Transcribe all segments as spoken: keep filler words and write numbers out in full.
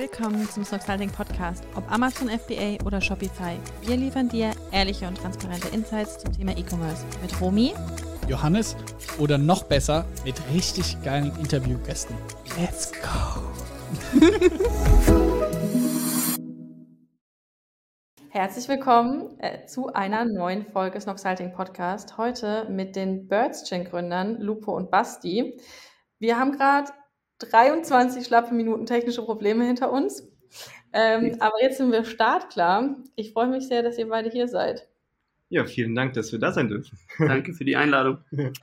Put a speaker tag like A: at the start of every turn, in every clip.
A: Willkommen zum Snoxalting Podcast, ob Amazon F B A oder Shopify. Wir liefern dir ehrliche und transparente Insights zum Thema E-Commerce mit Romy,
B: Johannes oder noch besser mit richtig geilen Interviewgästen. Let's go!
A: Herzlich willkommen äh, zu einer neuen Folge Snoxalting Podcast. Heute mit den Birds-Gin-Gründern Lupo und Basti. Wir haben gerade dreiundzwanzig schlappe Minuten technische Probleme hinter uns. Ähm, aber jetzt sind wir startklar. Ich freue mich sehr, dass ihr beide hier seid.
C: Ja, vielen Dank, dass wir da sein dürfen.
D: Danke für die Einladung.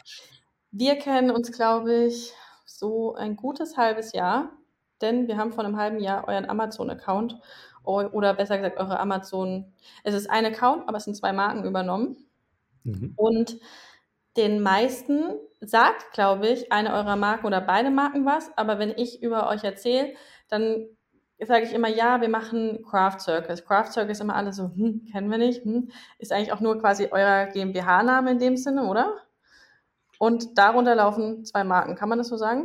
A: Wir kennen uns, glaube ich, so ein gutes halbes Jahr, denn wir haben vor einem halben Jahr euren Amazon-Account oder besser gesagt eure Amazon, es ist ein Account, aber es sind zwei Marken übernommen. Mhm. Und den meisten sagt, glaube ich, eine eurer Marken oder beide Marken was, aber wenn ich über euch erzähle, dann sage ich immer, ja, wir machen Craft Circus. Craft Circus immer alle so, hm, kennen wir nicht, hm, ist eigentlich auch nur quasi euer GmbH-Name in dem Sinne, oder? Und darunter laufen zwei Marken, kann man das so sagen?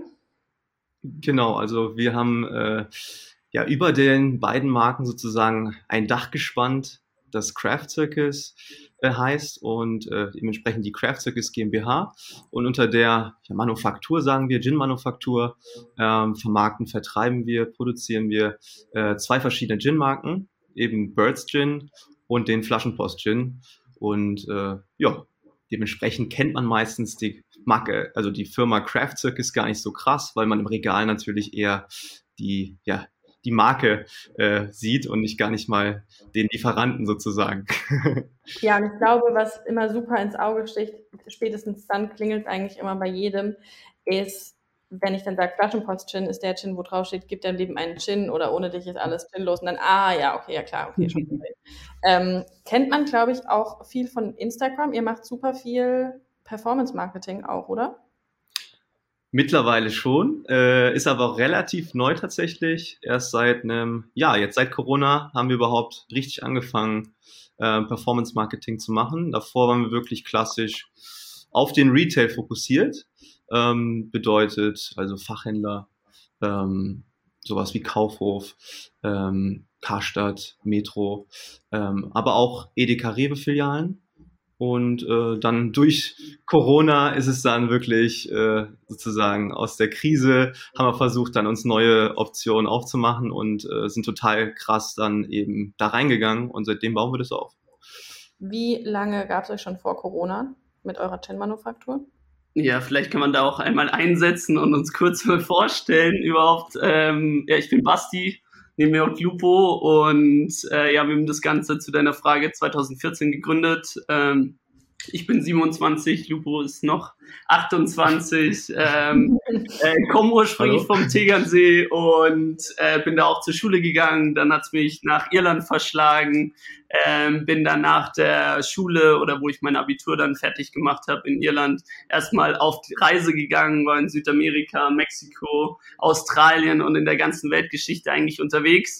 C: Genau, also wir haben äh, ja über den beiden Marken sozusagen ein Dach gespannt, das Craft Circus äh, heißt und äh, dementsprechend die Craft Circus GmbH und unter der ja, Manufaktur, sagen wir, Gin-Manufaktur, ähm, vermarkten, vertreiben wir, produzieren wir äh, zwei verschiedene Gin-Marken, eben Birds Gin und den Flaschenpost Gin und äh, ja, dementsprechend kennt man meistens die Marke, also die Firma Craft Circus gar nicht so krass, weil man im Regal natürlich eher die, ja, die Marke äh, sieht und nicht gar nicht mal den Lieferanten sozusagen.
A: Ja, und ich glaube, was immer super ins Auge sticht, spätestens dann klingelt es eigentlich immer bei jedem, ist, wenn ich dann sage, Flaschenpost Gin ist der Gin, wo drauf steht, gib deinem Leben einen Gin oder ohne dich ist alles ginlos. Und dann, ah, ja, okay, ja klar, okay, schon gesehen. ähm, kennt man, glaube ich, auch viel von Instagram. Ihr macht super viel Performance-Marketing auch, oder?
C: Mittlerweile schon, äh, ist aber auch relativ neu tatsächlich. Erst seit einem, ja, jetzt seit Corona haben wir überhaupt richtig angefangen, äh, Performance-Marketing zu machen. Davor waren wir wirklich klassisch auf den Retail fokussiert. Ähm, bedeutet also Fachhändler, ähm, sowas wie Kaufhof, ähm, Karstadt, Metro, ähm, aber auch Edeka Rewe-Filialen. Und äh, dann durch Corona ist es dann wirklich äh, sozusagen aus der Krise, haben wir versucht, dann uns neue Optionen aufzumachen und äh, sind total krass dann eben da reingegangen und seitdem bauen wir das auf.
A: Wie lange gab es euch schon vor Corona mit eurer Gin-Manufaktur?
D: Ja, vielleicht kann man da auch einmal einsetzen und uns kurz mal vorstellen überhaupt. Ähm, ja, ich bin Basti, neben mir auch Lupo und äh, ja, wir haben das Ganze zu deiner Frage zwanzig vierzehn gegründet. Ähm, ich bin siebenundzwanzig, Lupo ist noch achtundzwanzig, ähm, äh, komme ursprünglich Hallo. vom Tegernsee und äh, bin da auch zur Schule gegangen. Dann hat's mich nach Irland verschlagen, ähm, bin dann nach der Schule oder wo ich mein Abitur dann fertig gemacht habe in Irland erstmal auf die Reise gegangen, war in Südamerika, Mexiko, Australien und in der ganzen Weltgeschichte eigentlich unterwegs.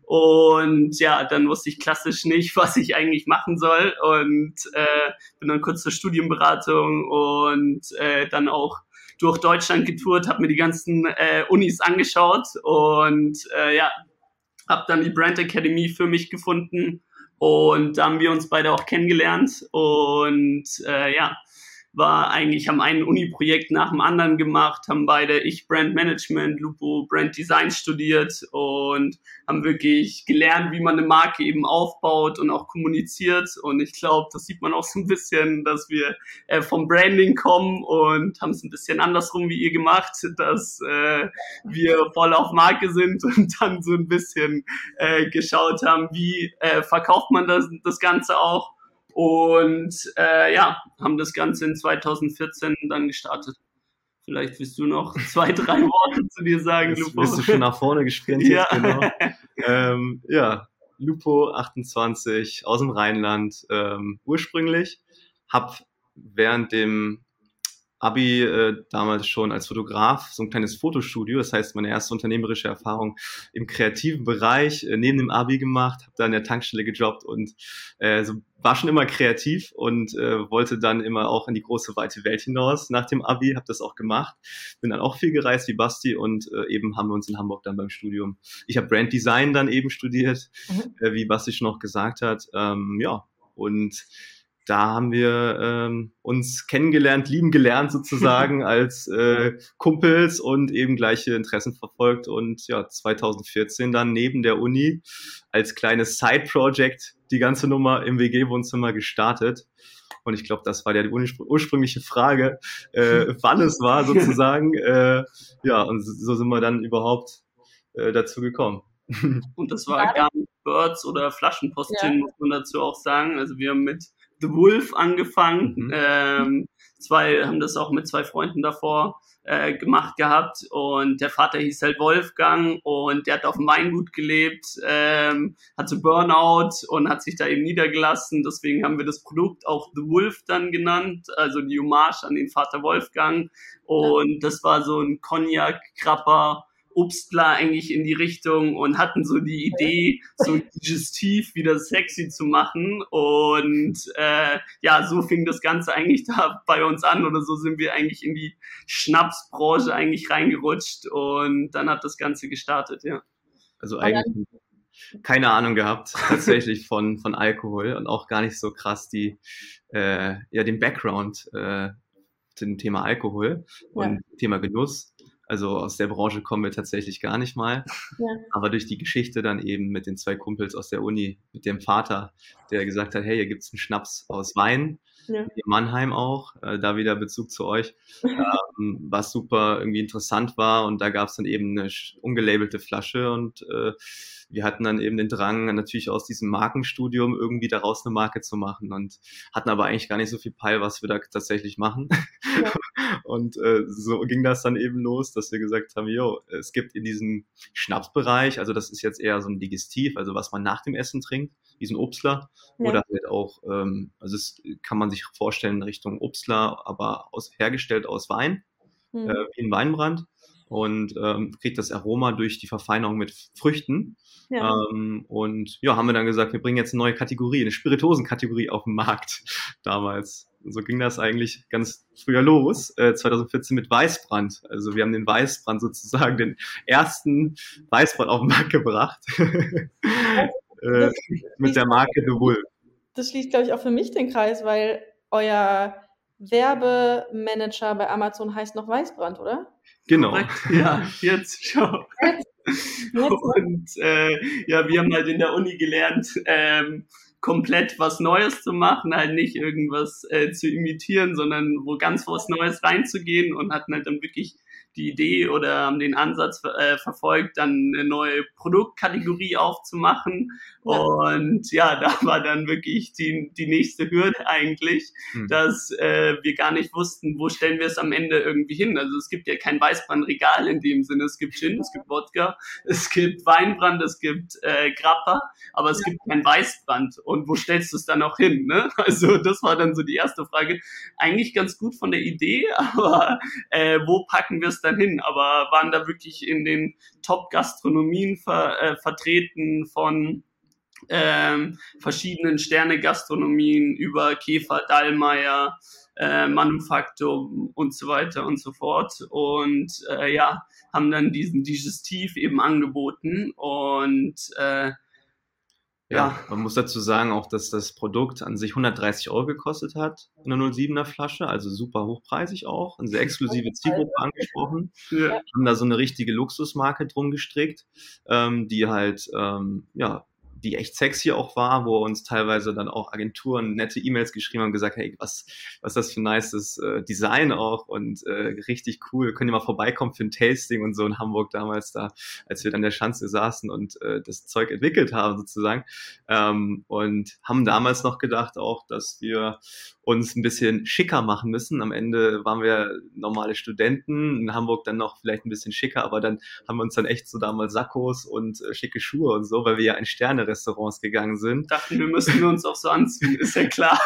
D: Und ja, dann wusste ich klassisch nicht, was ich eigentlich machen soll und äh, bin dann kurz zur Studienberatung und äh, dann auch durch Deutschland getourt, habe mir die ganzen äh, Unis angeschaut und äh, ja, habe dann die Brand Academy für mich gefunden und da haben wir uns beide auch kennengelernt und äh, ja, war eigentlich, haben ein Uni-Projekt nach dem anderen gemacht, haben beide, ich Brand Management, Lupo Brand Design studiert und haben wirklich gelernt, wie man eine Marke eben aufbaut und auch kommuniziert und ich glaube, das sieht man auch so ein bisschen, dass wir äh, vom Branding kommen und haben es ein bisschen andersrum wie ihr gemacht, dass äh, wir voll auf Marke sind und dann so ein bisschen äh, geschaut haben, wie äh, verkauft man das, das Ganze auch. Und äh, ja, haben das Ganze in zwanzig vierzehn dann gestartet. Vielleicht willst du noch zwei, drei Worte zu dir sagen,
C: Jetzt
D: Lupo.
C: bist du schon nach vorne gesprintet,
D: ja.
C: genau. ähm, ja, Lupo, achtundzwanzig, aus dem Rheinland, ähm, ursprünglich. Hab während dem Abi äh, damals schon als Fotograf, so ein kleines Fotostudio, das heißt meine erste unternehmerische Erfahrung im kreativen Bereich, äh, neben dem Abi gemacht, habe da in der Tankstelle gejobbt und äh, so, war schon immer kreativ und äh, wollte dann immer auch in die große, weite Welt hinaus nach dem Abi, habe das auch gemacht, bin dann auch viel gereist wie Basti und äh, eben haben wir uns in Hamburg dann beim Studium, ich habe Brand Design dann eben studiert, mhm. äh, wie Basti schon noch gesagt hat, ähm, ja, und da haben wir ähm, uns kennengelernt, lieben gelernt sozusagen als äh, Kumpels und eben gleiche Interessen verfolgt und ja, zwanzig vierzehn dann neben der Uni als kleines Side-Project die ganze Nummer im W G-Wohnzimmer gestartet. Und ich glaube, das war ja die urspr- ursprüngliche Frage, äh, wann es war sozusagen. Äh, ja, und so sind wir dann überhaupt äh, dazu gekommen.
D: Und das war gar nicht Birds oder Flaschenposting, ja. muss man dazu auch sagen. Also wir haben mit The Wolf angefangen. Mhm. Ähm, zwei haben das auch mit zwei Freunden davor äh, gemacht gehabt und der Vater hieß halt Wolfgang und der hat auf dem Weingut gelebt, ähm, hatte Burnout und hat sich da eben niedergelassen. Deswegen haben wir das Produkt auch The Wolf dann genannt, also die Hommage an den Vater Wolfgang. Und das war so ein Cognac-Krapper Obstler eigentlich in die Richtung und hatten so die Idee, so digestiv wieder sexy zu machen und äh, ja, so fing das Ganze eigentlich da bei uns an oder so sind wir eigentlich in die Schnapsbranche eigentlich reingerutscht und dann hat das Ganze gestartet, ja.
C: Also eigentlich keine Ahnung gehabt, tatsächlich von von Alkohol und auch gar nicht so krass die äh, ja den Background äh, zum Thema Alkohol und ja. Thema Genuss. Also aus der Branche kommen wir tatsächlich gar nicht mal. Ja. Aber durch die Geschichte dann eben mit den zwei Kumpels aus der Uni, mit dem Vater, der gesagt hat, hey, hier gibt's einen Schnaps aus Wein, ja. in Mannheim auch, äh, da wieder Bezug zu euch, ähm, was super irgendwie interessant war. Und da gab's dann eben eine ungelabelte Flasche und äh, wir hatten dann eben den Drang, natürlich aus diesem Markenstudium irgendwie daraus eine Marke zu machen und hatten aber eigentlich gar nicht so viel Peil, was wir da tatsächlich machen. Ja. Und äh, so ging das dann eben los, dass wir gesagt haben, jo, es gibt in diesem Schnapsbereich, also das ist jetzt eher so ein Digestiv, also was man nach dem Essen trinkt, diesen Obstler, ja. oder halt auch, ähm, also es kann man sich vorstellen in Richtung Obstler, aber aus, hergestellt aus Wein, mhm. äh, wie ein Weinbrand. Und ähm, kriegt das Aroma durch die Verfeinerung mit Früchten. Ja. Ähm, und ja, haben wir dann gesagt, wir bringen jetzt eine neue Kategorie, eine Spirituosen-Kategorie auf den Markt damals. Und so ging das eigentlich ganz früher los, äh, zwanzig vierzehn mit Weißbrand. Also wir haben den Weißbrand sozusagen, den ersten Weißbrand auf den Markt gebracht. äh, mit der Marke The Wolf.
A: Das schließt, glaube ich, auch für mich den Kreis, weil euer Werbemanager bei Amazon heißt noch Weißbrand, oder?
C: Genau.
D: Ja, jetzt schau. Und äh, ja, wir haben halt in der Uni gelernt, ähm, komplett was Neues zu machen, halt nicht irgendwas äh, zu imitieren, sondern wo ganz was Neues reinzugehen und hatten halt dann wirklich die Idee oder haben den Ansatz äh, verfolgt, dann eine neue Produktkategorie aufzumachen. Ja. Und ja, da war dann wirklich die, die nächste Hürde eigentlich, mhm. dass äh, wir gar nicht wussten, wo stellen wir es am Ende irgendwie hin. Also es gibt ja kein Weißbrandregal in dem Sinne. Es gibt Gin, es gibt Wodka, es gibt Weinbrand, es gibt äh, Grappa, aber es ja. gibt kein Weißbrand. Und wo stellst du es dann auch hin? Ne? Also das war dann so die erste Frage. Eigentlich ganz gut von der Idee, aber äh, wo packen wir es dann hin? Aber waren da wirklich in den Top-Gastronomien ver, äh, vertreten von ähm, verschiedenen Sterne-Gastronomien über Käfer, Dallmayr, äh, Manufaktum und so weiter und so fort. Und äh, ja, haben dann diesen Digestiv eben angeboten und äh,
C: Ja, ja, man muss dazu sagen auch, dass das Produkt an sich hundertdreißig Euro gekostet hat, eine null Komma siebener Flasche, also super hochpreisig auch, eine sehr exklusive Zielgruppe angesprochen. Ja. Haben da so eine richtige Luxusmarke drum gestrickt, ähm, die halt, ähm, ja, die echt sexy auch war, wo uns teilweise dann auch Agenturen nette E-Mails geschrieben haben und gesagt, hey, was, was ist das für ein nices äh, Design auch und äh, richtig cool, könnt ihr mal vorbeikommen für ein Tasting und so in Hamburg damals da, als wir dann der Schanze saßen und äh, das Zeug entwickelt haben sozusagen, ähm, und haben damals noch gedacht auch, dass wir uns ein bisschen schicker machen müssen. Am Ende waren wir normale Studenten, in Hamburg dann noch vielleicht ein bisschen schicker, aber dann haben wir uns dann echt so damals Sakkos und äh, schicke Schuhe und so, weil wir ja ein Sterne Sterne-Restaurants gegangen sind.
D: Dachten, wir müssten uns auch so anziehen, ist ja klar.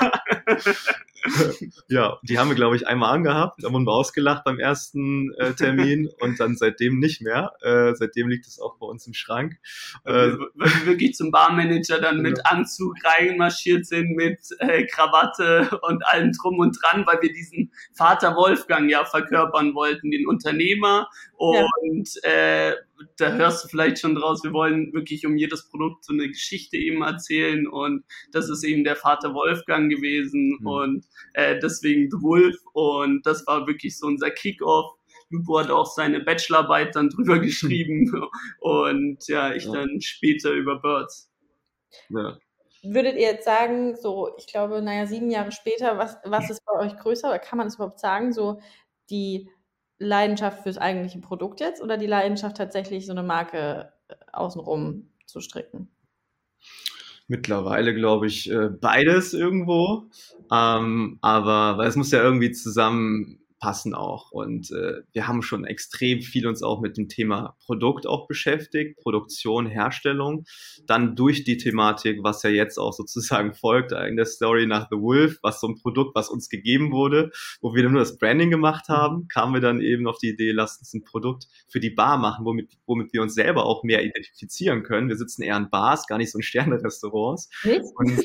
C: Ja, die haben wir, glaube ich, einmal angehabt, da wurden wir ausgelacht beim ersten äh, Termin und dann seitdem nicht mehr. Äh, seitdem liegt es auch bei uns im Schrank. Äh,
D: wir, wir wirklich zum Barmanager dann mit Anzug reinmarschiert sind, mit äh, Krawatte und allem drum und dran, weil wir diesen Vater Wolfgang ja verkörpern wollten, den Unternehmer. Und ja. äh, da hörst du vielleicht schon draus, wir wollen wirklich um jedes Produkt so eine Geschichte eben erzählen und das ist eben der Vater Wolfgang gewesen mhm. und äh, deswegen The Wolf und das war wirklich so unser Kick-Off. Lupo hat auch seine Bachelorarbeit dann drüber geschrieben und ja, ich ja. dann später über Birds.
A: Ja. Würdet ihr jetzt sagen, so, ich glaube, naja, sieben Jahre später, was, was ist bei euch größer oder kann man das überhaupt sagen, so die Leidenschaft fürs eigentliche Produkt jetzt oder die Leidenschaft tatsächlich so eine Marke außenrum zu stricken?
C: Mittlerweile glaube ich beides irgendwo, ähm, aber weil es muss ja irgendwie zusammenpassen auch und äh, wir haben schon extrem viel uns auch mit dem Thema Produkt auch beschäftigt, Produktion, Herstellung, dann durch die Thematik, was ja jetzt auch sozusagen folgt in der Story nach The Wolf, was so ein Produkt, was uns gegeben wurde, wo wir nur das Branding gemacht haben, kamen wir dann eben auf die Idee, lasst uns ein Produkt für die Bar machen, womit, womit wir uns selber auch mehr identifizieren können. Wir sitzen eher in Bars, gar nicht so in Sterne-Restaurants. Und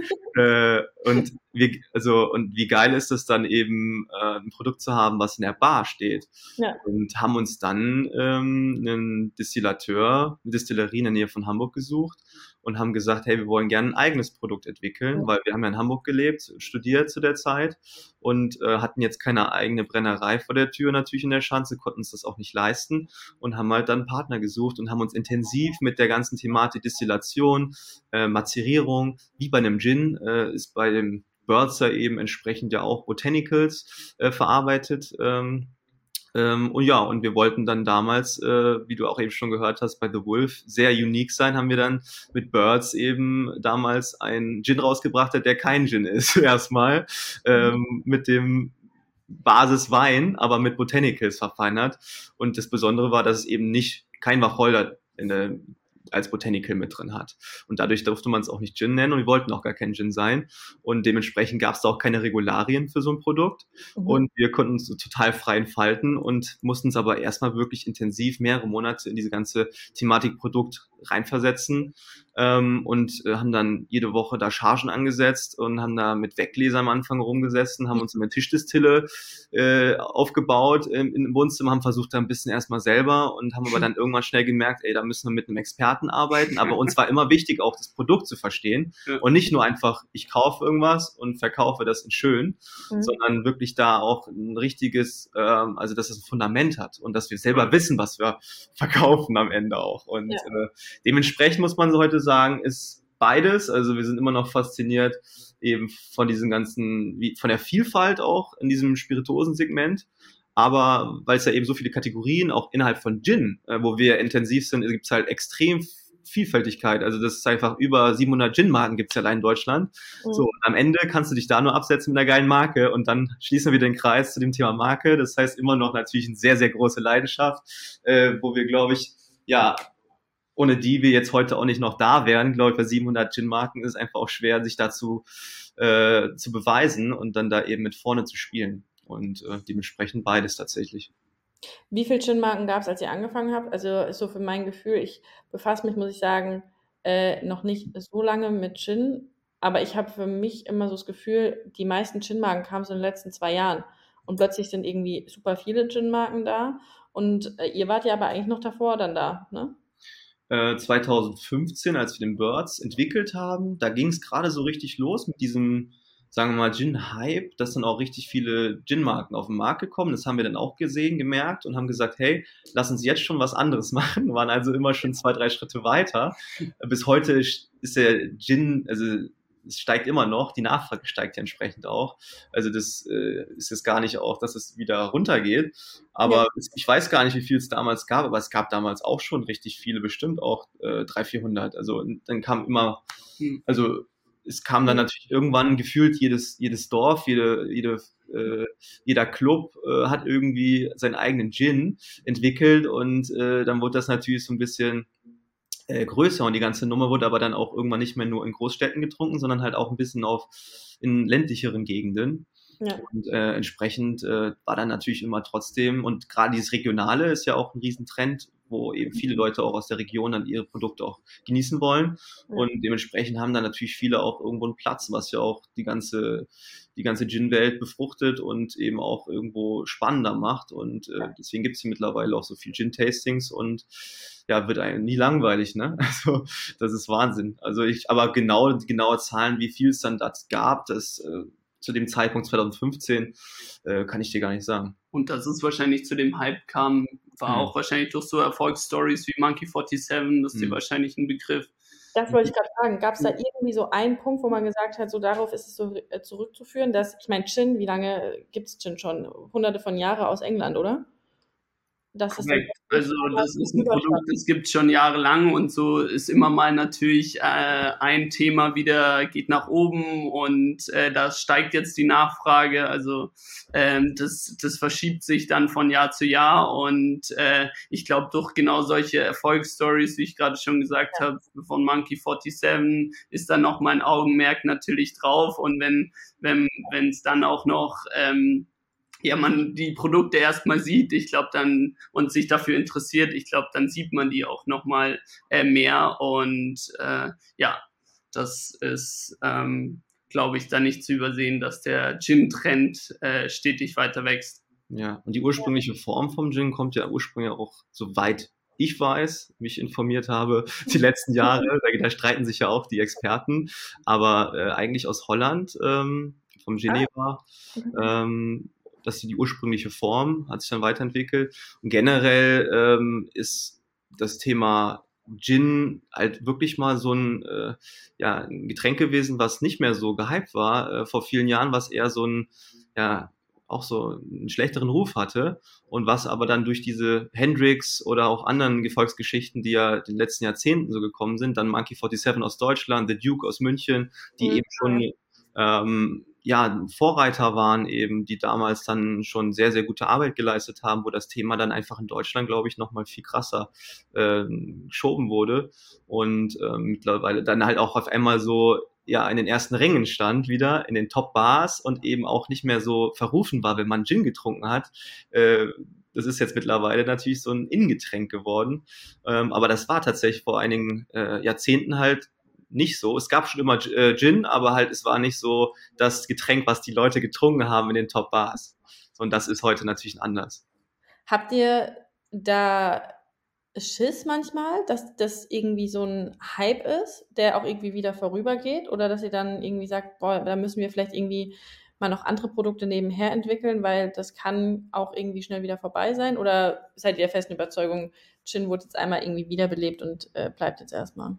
C: äh, und wie, also, und wie geil ist es dann eben, äh, ein Produkt zu haben, was in der Bar steht. Ja. Und haben uns dann ähm, einen Distillateur, eine Distillerie in der Nähe von Hamburg gesucht und haben gesagt, hey, wir wollen gerne ein eigenes Produkt entwickeln, ja. weil wir haben ja in Hamburg gelebt, studiert zu der Zeit und äh, hatten jetzt keine eigene Brennerei vor der Tür natürlich in der Schanze, konnten uns das auch nicht leisten und haben halt dann einen Partner gesucht und haben uns intensiv mit der ganzen Thematik Destillation, äh, Mazerierung, wie bei einem Gin, äh, ist bei dem Birds eben entsprechend ja auch Botanicals äh, verarbeitet. Ähm, ähm, und ja, und wir wollten dann damals, äh, wie du auch eben schon gehört hast, bei The Wolf sehr unique sein, haben wir dann mit Birds eben damals einen Gin rausgebracht, der kein Gin ist, erstmal, ähm, mit dem Basiswein, aber mit Botanicals verfeinert. Und das Besondere war, dass es eben nicht kein Wacholder in der als Botanical mit drin hat. Und dadurch durfte man es auch nicht Gin nennen und wir wollten auch gar kein Gin sein. Und dementsprechend gab es auch keine Regularien für so ein Produkt. Mhm. Und wir konnten uns so total frei entfalten und mussten uns aber erstmal wirklich intensiv mehrere Monate in diese ganze Thematik Produkt reinversetzen ähm, und äh, haben dann jede Woche da Chargen angesetzt und haben da mit Weggläser am Anfang rumgesessen, haben uns eine Tischdistille äh, aufgebaut im, im Wohnzimmer, haben versucht da ein bisschen erstmal selber und haben aber dann irgendwann schnell gemerkt, ey, da müssen wir mit einem Experten arbeiten, aber uns war immer wichtig, auch das Produkt zu verstehen und nicht nur einfach, ich kaufe irgendwas und verkaufe das in schön, mhm. sondern wirklich da auch ein richtiges, ähm, also dass es ein Fundament hat und dass wir selber wissen, was wir verkaufen am Ende auch und ja. äh, dementsprechend muss man so heute sagen, ist beides, also wir sind immer noch fasziniert eben von diesem ganzen, wie, von der Vielfalt auch in diesem Spirituosensegment, aber weil es ja eben so viele Kategorien auch innerhalb von Gin, äh, wo wir intensiv sind, gibt es halt extrem Vielfältigkeit, also das ist einfach über siebenhundert Gin-Marken gibt es ja allein in Deutschland. Mhm. So, und am Ende kannst du dich da nur absetzen mit einer geilen Marke und dann schließen wir den Kreis zu dem Thema Marke, das heißt immer noch natürlich eine sehr, sehr große Leidenschaft, äh, wo wir, glaube ich, ja, ohne die wir jetzt heute auch nicht noch da wären, glaube ich, bei siebenhundert Gin-Marken ist es einfach auch schwer, sich dazu äh, zu beweisen und dann da eben mit vorne zu spielen. Und äh, dementsprechend beides tatsächlich.
A: Wie viele Gin-Marken gab es, als ihr angefangen habt? Also ist so für mein Gefühl, ich befasse mich, muss ich sagen, äh, noch nicht so lange mit Gin, aber ich habe für mich immer so das Gefühl, die meisten Gin-Marken kamen so in den letzten zwei Jahren und plötzlich sind irgendwie super viele Gin-Marken da und äh, ihr wart ja aber eigentlich noch davor dann da, ne?
C: zwanzig fünfzehn, als wir den Birds entwickelt haben, da ging es gerade so richtig los mit diesem, sagen wir mal, Gin-Hype, dass dann auch richtig viele Gin-Marken auf den Markt gekommen. Das haben wir dann auch gesehen, gemerkt und haben gesagt, hey, lass uns jetzt schon was anderes machen. Wir waren also immer schon zwei, drei Schritte weiter. Bis heute ist der Gin, also es steigt immer noch, die Nachfrage steigt ja entsprechend auch. Also das äh, ist jetzt gar nicht auch, dass es wieder runtergeht. Aber ja. es, ich weiß gar nicht, wie viel es damals gab, aber es gab damals auch schon richtig viele, bestimmt auch äh, dreihundert, vierhundert. Also dann kam immer, also es kam dann natürlich irgendwann gefühlt jedes, jedes Dorf, jede, jede, äh, jeder Club äh, hat irgendwie seinen eigenen Gin entwickelt und äh, dann wurde das natürlich so ein bisschen äh, größer und die ganze Nummer wurde aber dann auch irgendwann nicht mehr nur in Großstädten getrunken, sondern halt auch ein bisschen auf in ländlicheren Gegenden.
A: Ja.
C: Und äh, entsprechend äh, war dann natürlich immer trotzdem, und gerade dieses Regionale ist ja auch ein Riesentrend, wo eben viele Leute auch aus der Region dann ihre Produkte auch genießen wollen.
A: Ja.
C: Und dementsprechend haben dann natürlich viele auch irgendwo einen Platz, was ja auch die ganze, die ganze Gin-Welt befruchtet und eben auch irgendwo spannender macht. Und äh, deswegen gibt es hier mittlerweile auch so viel Gin-Tastings und ja, wird einem nie langweilig, ne? Also das ist Wahnsinn. Also ich, aber genau, die genaue Zahlen, wie viel es dann das gab, das äh, zu dem Zeitpunkt zwanzig fünfzehn, äh, kann ich dir gar nicht sagen.
D: Und dass es wahrscheinlich zu dem Hype kam, war
C: Mhm.
D: auch wahrscheinlich durch so Erfolgsstories wie Monkey siebenundvierzig, das ist dir
C: Mhm.
D: wahrscheinlich ein Begriff.
A: Das wollte ich gerade fragen. Gab es da irgendwie so einen Punkt, wo man gesagt hat, so darauf ist es so äh, zurückzuführen, dass, ich meine, Gin, wie lange gibt es Gin schon? Hunderte von Jahren aus England, oder? Das ist
D: Korrekt. Also das ist ein Produkt, das gibt es schon jahrelang und so ist immer mal natürlich äh, ein Thema wieder, geht nach oben und äh, da steigt jetzt die Nachfrage. Also ähm, das, das verschiebt sich dann von Jahr zu Jahr und äh, ich glaube, durch genau solche Erfolgsstories, wie ich gerade schon gesagt
A: Ja.
D: habe, von Monkey siebenundvierzig ist dann noch mein Augenmerk natürlich drauf und wenn wenn wenn es dann auch noch ähm, ja, man die Produkte erstmal sieht, ich glaube dann, und sich dafür interessiert, ich glaube, dann sieht man die auch nochmal äh, mehr und äh, ja, das ist, ähm, glaube ich, dann nicht zu übersehen, dass der Gin-Trend äh, stetig weiter wächst.
C: Ja, und die ursprüngliche Form vom Gin kommt ja ursprünglich auch, soweit ich weiß, mich informiert habe, die letzten Jahre, da, da streiten sich ja auch die Experten, aber äh, eigentlich aus Holland, ähm, vom Geneva, ähm, dass die ursprüngliche Form hat sich dann weiterentwickelt. Und generell ähm, ist das Thema Gin halt wirklich mal so ein, äh, ja, ein Getränk gewesen, was nicht mehr so gehypt war. Äh, vor vielen Jahren, was eher so ein, ja, auch so einen schlechteren Ruf hatte und was aber dann durch diese Hendrix oder auch anderen Gefolgsgeschichten, die ja in den letzten Jahrzehnten so gekommen sind, dann Monkey siebenundvierzig aus Deutschland, The Duke aus München, die
A: Mhm.
C: eben schon ähm, ja, Vorreiter waren eben, die damals dann schon sehr, sehr gute Arbeit geleistet haben, wo das Thema dann einfach in Deutschland, glaube ich, nochmal viel krasser äh, geschoben wurde und ähm, mittlerweile dann halt auch auf einmal so ja in den ersten Rängen stand wieder, in den Top-Bars und eben auch nicht mehr so verrufen war, wenn man Gin getrunken hat. Äh, das ist jetzt mittlerweile natürlich so ein Innengetränk geworden, ähm, aber das war tatsächlich vor einigen äh, Jahrzehnten halt nicht so. Es gab schon immer äh, Gin, aber halt es war nicht so das Getränk, was die Leute getrunken haben in den Top-Bars. Und das ist heute natürlich anders.
A: Habt ihr da Schiss manchmal, dass das irgendwie so ein Hype ist, der auch irgendwie wieder vorübergeht? Oder dass ihr dann irgendwie sagt, boah, da müssen wir vielleicht irgendwie mal noch andere Produkte nebenher entwickeln, weil das kann auch irgendwie schnell wieder vorbei sein? Oder seid ihr der festen Überzeugung, Gin wurde jetzt einmal irgendwie wiederbelebt und äh, bleibt jetzt erstmal?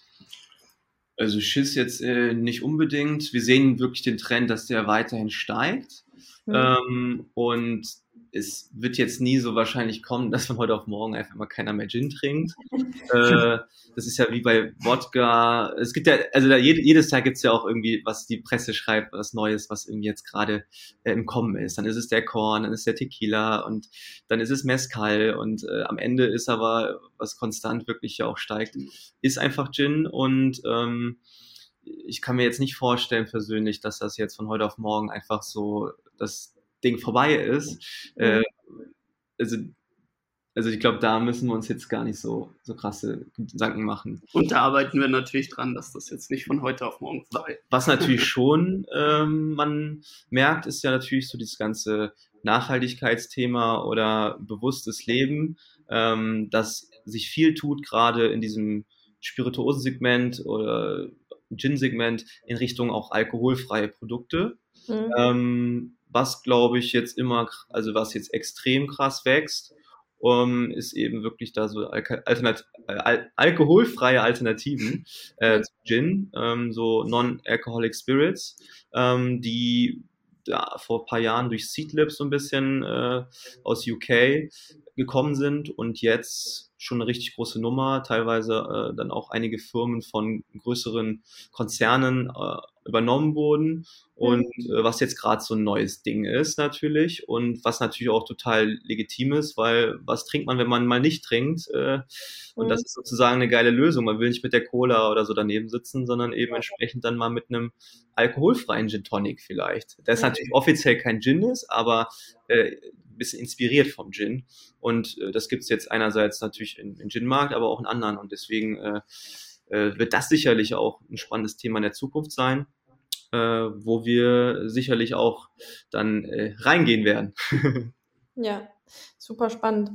C: Also Schiss jetzt äh, nicht unbedingt. Wir sehen wirklich den Trend, dass der weiterhin steigt.
A: Hm.
C: Ähm, und es wird jetzt nie so wahrscheinlich kommen, dass von heute auf morgen einfach mal keiner mehr Gin trinkt. äh, das ist ja wie bei Wodka. Es gibt ja, also da, jede, jedes Tag gibt's ja auch irgendwie, was die Presse schreibt, was Neues, was irgendwie jetzt gerade äh, im Kommen ist. Dann ist es der Korn, dann ist der Tequila und dann ist es Mezcal und äh, am Ende ist aber, was konstant wirklich ja auch steigt, ist einfach Gin und ähm, ich kann mir jetzt nicht vorstellen persönlich, dass das jetzt von heute auf morgen einfach so das Ding vorbei ist.
A: Mhm.
C: Äh, also, also ich glaube, da müssen wir uns jetzt gar nicht so, so krasse Gedanken machen.
D: Und da arbeiten wir natürlich dran, dass das jetzt nicht von heute auf morgen vorbei.
C: Was natürlich schon ähm, man merkt, ist ja natürlich so dieses ganze Nachhaltigkeitsthema oder bewusstes Leben, ähm, dass sich viel tut, gerade in diesem Spirituosensegment oder Gin-Segment in Richtung auch alkoholfreie Produkte.
A: Mhm.
C: Ähm, was glaube ich jetzt immer, also was jetzt extrem krass wächst, um, ist eben wirklich da so Alka- Alternat Al alkoholfreie Alternativen äh, zu Gin, ähm, so Non-Alcoholic Spirits, ähm, die ja, vor ein paar Jahren durch Seedlip so ein bisschen äh, aus U K gekommen sind und jetzt schon eine richtig große Nummer, teilweise äh, dann auch einige Firmen von größeren Konzernen äh, übernommen wurden und äh, was jetzt gerade so ein neues Ding ist natürlich und was natürlich auch total legitim ist, weil was trinkt man, wenn man mal nicht trinkt äh, und das ist sozusagen eine geile Lösung. Man will nicht mit der Cola oder so daneben sitzen, sondern eben entsprechend dann mal mit einem alkoholfreien Gin Tonic vielleicht. Der ist natürlich offiziell kein Gin ist, aber äh, ein bisschen inspiriert vom Gin. Und äh, das gibt's jetzt einerseits natürlich im, im Gin-Markt, aber auch in anderen. Und deswegen äh, äh, wird das sicherlich auch ein spannendes Thema in der Zukunft sein, äh, wo wir sicherlich auch dann äh, reingehen werden.
A: Ja, super spannend.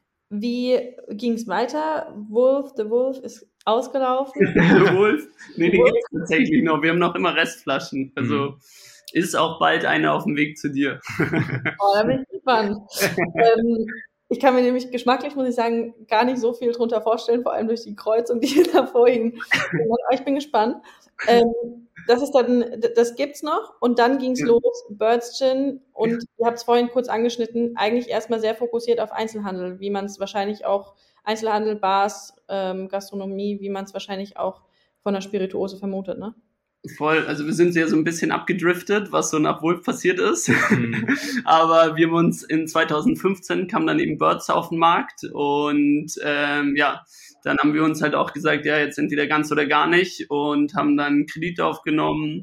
A: Wie ging's weiter? Wolf, The Wolf ist ausgelaufen.
D: The Wolf? Nee, den gibt's tatsächlich noch. Wir haben noch immer Restflaschen. Also mhm. ist auch bald eine auf dem Weg zu dir.
A: Oh, da bin ich gespannt. ähm, ich kann mir nämlich geschmacklich, muss ich sagen, gar nicht so viel drunter vorstellen, vor allem durch die Kreuzung, die ihr da vorhin gemacht habt. Ich bin gespannt. Ähm, das ist dann, das gibt's noch und dann ging's ja. los, Birds Gin und ihr habt es vorhin kurz angeschnitten, eigentlich erstmal sehr fokussiert auf Einzelhandel, wie man es wahrscheinlich auch, Einzelhandel, Bars, ähm, Gastronomie, wie man es wahrscheinlich auch von der Spirituose vermutet, ne?
D: Voll, also wir sind ja so ein bisschen abgedriftet, was so nach Wolf passiert ist. Mhm. Aber wir haben uns in zwanzig fünfzehn kam dann eben Birds auf den Markt und ähm, ja, dann haben wir uns halt auch gesagt, ja, jetzt entweder ganz oder gar nicht und haben dann Kredite aufgenommen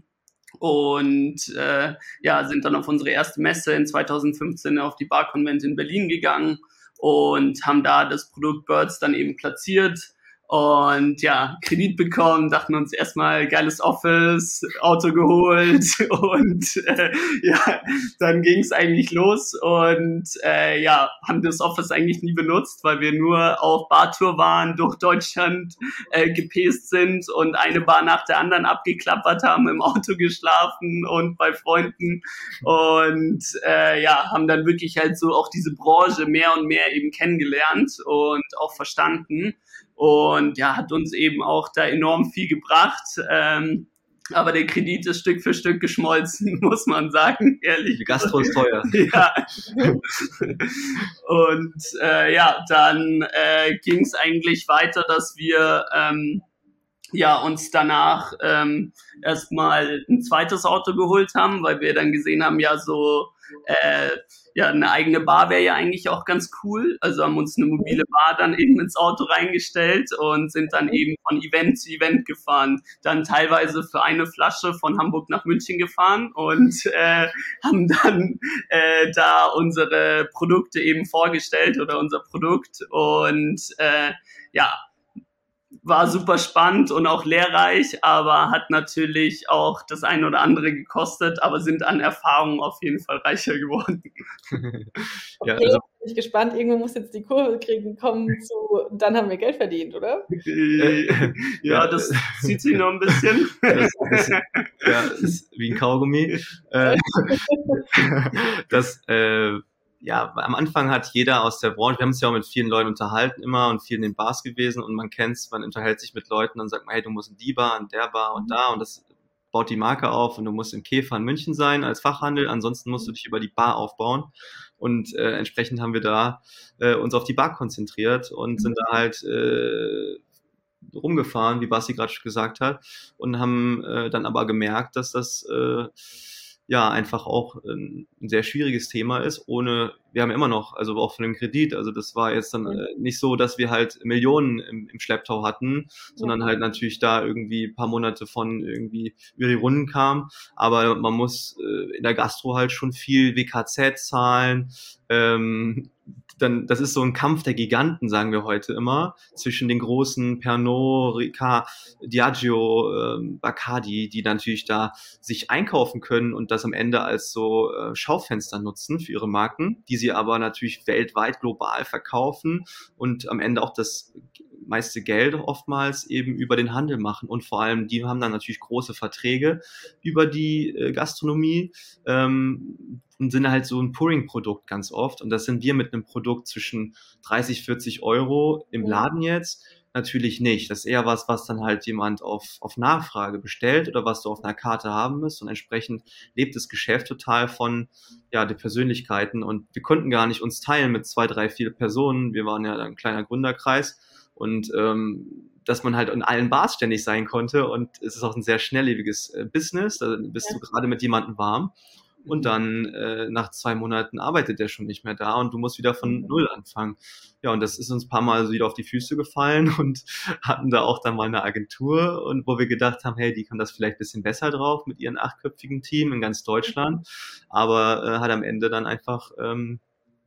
D: und äh, ja, sind dann auf unsere erste Messe in zwanzig fünfzehn auf die Bar Convent in Berlin gegangen und haben da das Produkt Birds dann eben platziert. Und ja, Kredit bekommen, dachten uns erstmal geiles Office, Auto geholt und äh, ja, dann ging es eigentlich los und äh, ja, haben das Office eigentlich nie benutzt, weil wir nur auf Bartour waren, durch Deutschland äh, gepäst sind und eine Bar nach der anderen abgeklappert haben, im Auto geschlafen und bei Freunden und äh, ja, haben dann wirklich halt so auch diese Branche mehr und mehr eben kennengelernt und auch verstanden. Und ja, hat uns eben auch da enorm viel gebracht. Ähm, aber der Kredit ist Stück für Stück geschmolzen, muss man sagen, ehrlich.
C: Die Gastro ist teuer.
D: Ja. Und äh, ja, dann äh, ging es eigentlich weiter, dass wir ähm, ja uns danach ähm, erstmal ein zweites Auto geholt haben, weil wir dann gesehen haben, ja so äh, ja, eine eigene Bar wäre ja eigentlich auch ganz cool. Also haben uns eine mobile Bar dann eben ins Auto reingestellt und sind dann eben von Event zu Event gefahren. Dann teilweise für eine Flasche von Hamburg nach München gefahren und äh, haben dann äh, da unsere Produkte eben vorgestellt oder unser Produkt. Und äh, ja, war super spannend und auch lehrreich, aber hat natürlich auch das eine oder andere gekostet, aber sind an Erfahrung auf jeden Fall reicher geworden.
A: Ja, okay, also bin ich gespannt. Irgendwo muss jetzt die Kurve kriegen, kommen zu, dann haben wir Geld verdient, oder?
D: Ja, das zieht sich noch ein bisschen.
C: Das, das, ja, ist wie ein Kaugummi. Das, äh, ja, am Anfang hat jeder aus der Branche, wir haben uns ja auch mit vielen Leuten unterhalten immer und vielen in den Bars gewesen und man kennt's, man unterhält sich mit Leuten und sagt man, hey, du musst in die Bar, in der Bar und da und das baut die Marke auf und du musst im Käfer in München sein als Fachhandel, ansonsten musst du dich über die Bar aufbauen und äh, entsprechend haben wir da äh, uns auf die Bar konzentriert und sind da halt äh, rumgefahren, wie Basti gerade schon gesagt hat und haben äh, dann aber gemerkt, dass das äh, ja, einfach auch ein, ein sehr schwieriges Thema ist, ohne, wir haben immer noch, also auch von dem Kredit, also das war jetzt dann äh, nicht so, dass wir halt Millionen im, im Schlepptau hatten, sondern halt natürlich da irgendwie ein paar Monate von irgendwie über die Runden kam, aber man muss äh, in der Gastro halt schon viel W K Z zahlen, ähm, dann, das ist so ein Kampf der Giganten, sagen wir heute immer, zwischen den großen Pernod, Ricard, Diageo, ähm, Bacardi, die natürlich da sich einkaufen können und das am Ende als so äh, Schaufenster nutzen für ihre Marken, die sie aber natürlich weltweit, global verkaufen und am Ende auch das meiste Geld oftmals eben über den Handel machen und vor allem, die haben dann natürlich große Verträge über die äh, Gastronomie, ähm, und sind halt so ein Pouring-Produkt ganz oft und das sind wir mit einem Produkt zwischen dreißig, vierzig Euro im Laden jetzt natürlich nicht. Das ist eher was, was dann halt jemand auf, auf Nachfrage bestellt oder was du auf einer Karte haben musst. Und entsprechend lebt das Geschäft total von, ja, den Persönlichkeiten. Und wir konnten gar nicht uns teilen mit zwei, drei, vier Personen. Wir waren ja ein kleiner Gründerkreis. Und ähm, dass man halt in allen Bars ständig sein konnte. Und es ist auch ein sehr schnelllebiges äh, Business. Da bist ja. du gerade mit jemandem warm. Und dann äh, nach zwei Monaten arbeitet der schon nicht mehr da und du musst wieder von Null anfangen. Ja, und das ist uns ein paar Mal so wieder auf die Füße gefallen und hatten da auch dann mal eine Agentur, und wo wir gedacht haben, hey, die kann das vielleicht ein bisschen besser drauf mit ihren achtköpfigen Team in ganz Deutschland, aber äh, hat am Ende dann einfach ähm,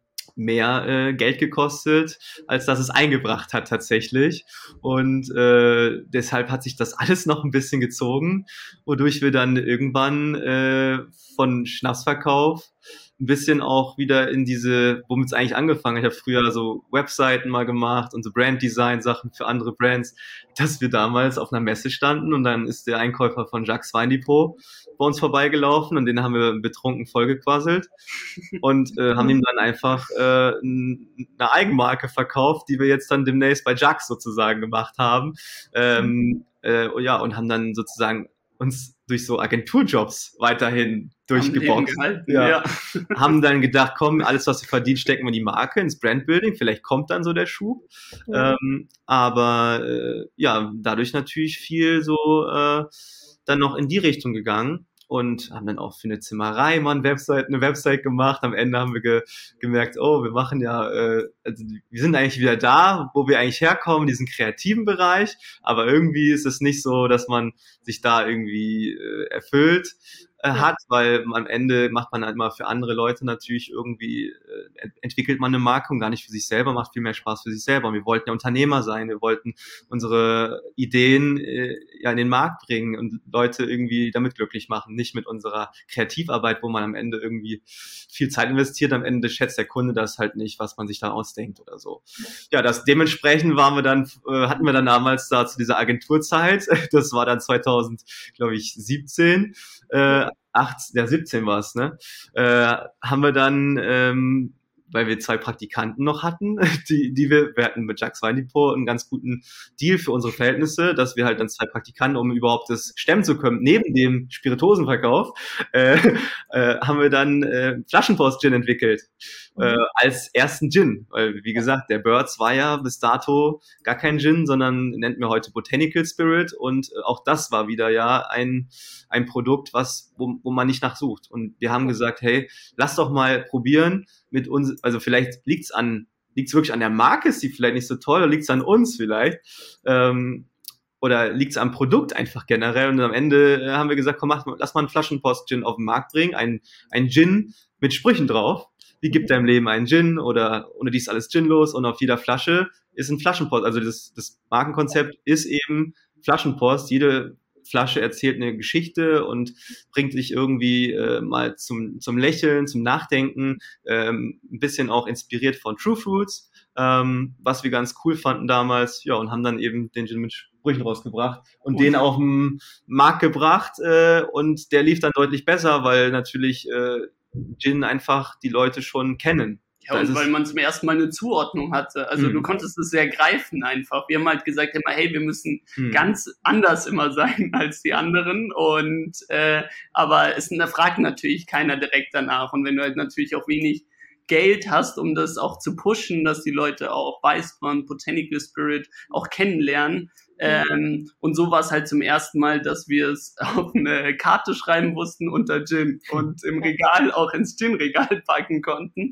C: mehr äh, Geld gekostet, als dass es eingebracht hat tatsächlich. Und äh, deshalb hat sich das alles noch ein bisschen gezogen, wodurch wir dann irgendwann äh, von Schnapsverkauf ein bisschen auch wieder in diese, womit es eigentlich angefangen hat. Ich habe früher so Webseiten mal gemacht und so Branddesign-Sachen für andere Brands, dass wir damals auf einer Messe standen und dann ist der Einkäufer von Jacques Weindepot bei uns vorbeigelaufen und den haben wir betrunken vollgequasselt und äh, haben ihm dann einfach äh, eine Eigenmarke verkauft, die wir jetzt dann demnächst bei Jacques sozusagen gemacht haben. Ähm, äh, ja, und haben dann sozusagen uns durch so Agenturjobs weiterhin durchgeboxt. Ja. Ja. Haben dann gedacht, komm, alles, was wir verdienen, stecken wir in die Marke, ins Brandbuilding. Vielleicht kommt dann so der Schub. Ja. Ähm, aber äh, ja, dadurch natürlich viel so äh, dann noch in die Richtung gegangen. Und haben dann auch für eine Zimmerei mal eine Website, eine Website gemacht. Am Ende haben wir ge, gemerkt, oh, wir machen ja, äh, also wir sind eigentlich wieder da, wo wir eigentlich herkommen, diesen kreativen Bereich. Aber irgendwie ist es nicht so, dass man sich da irgendwie äh, erfüllt äh, hat, weil am Ende macht man halt immer für andere Leute natürlich irgendwie, äh, entwickelt man eine Marke und gar nicht für sich selber, macht viel mehr Spaß für sich selber. Und wir wollten ja Unternehmer sein, wir wollten unsere Ideen äh, ja in den Markt bringen und Leute irgendwie damit glücklich machen, nicht mit unserer Kreativarbeit, wo man am Ende irgendwie viel Zeit investiert, am Ende schätzt der Kunde das halt nicht, was man sich da ausdenkt oder so. Ja, das dementsprechend waren wir dann, äh, hatten wir dann damals da zu dieser Agenturzeit, das war dann zweitausend, glaube ich, siebzehn, äh, achtzehn, ja siebzehn war es, ne? Äh, haben wir dann, ähm, weil wir zwei Praktikanten noch hatten, die, die wir, wir hatten mit Jacques Weindepot einen ganz guten Deal für unsere Verhältnisse, dass wir halt dann zwei Praktikanten, um überhaupt das stemmen zu können, neben dem Spirituosenverkauf, äh, äh, haben wir dann äh, Flaschenpost-Gin entwickelt, äh, als ersten Gin, weil wie gesagt, der Birds war ja bis dato gar kein Gin, sondern nennt mir heute Botanical Spirit, und äh, auch das war wieder ja ein ein Produkt, was wo, wo man nicht nachsucht. Und wir haben gesagt, hey, lass doch mal probieren mit uns, also vielleicht liegt's an, liegt's wirklich an der Marke, ist die vielleicht nicht so toll, oder liegt's an uns vielleicht, ähm, oder liegt's am Produkt einfach generell. Und am Ende äh, haben wir gesagt, komm, mach, lass mal einen Flaschenpost-Gin auf den Markt bringen, ein, ein Gin mit Sprüchen drauf. Wie gibt deinem Leben einen Gin, oder ohne dies alles ginlos, und auf jeder Flasche ist ein Flaschenpost. Also das, das Markenkonzept ist eben Flaschenpost. Jede Flasche erzählt eine Geschichte und bringt dich irgendwie äh, mal zum zum Lächeln, zum Nachdenken, ähm, ein bisschen auch inspiriert von True Fruits, ähm, was wir ganz cool fanden damals, ja, und haben dann eben den Gin mit Sprüchen rausgebracht und oh. den auf den Markt gebracht, äh, und der lief dann deutlich besser, weil natürlich äh, Gin einfach die Leute schon kennen.
D: Ja, und weil man zum ersten Mal eine Zuordnung hatte. Also mhm. du konntest es sehr greifen einfach. Wir haben halt gesagt immer, hey, wir müssen mhm. ganz anders immer sein als die anderen. Und äh, aber es da fragt natürlich keiner direkt danach. Und wenn du halt natürlich auch wenig Geld hast, um das auch zu pushen, dass die Leute auch Weißbrand, Botanical Spirit auch kennenlernen. Ähm, und so war es halt zum ersten Mal, dass wir es auf eine Karte schreiben mussten unter Gin und im Regal auch ins Gin-Regal packen konnten.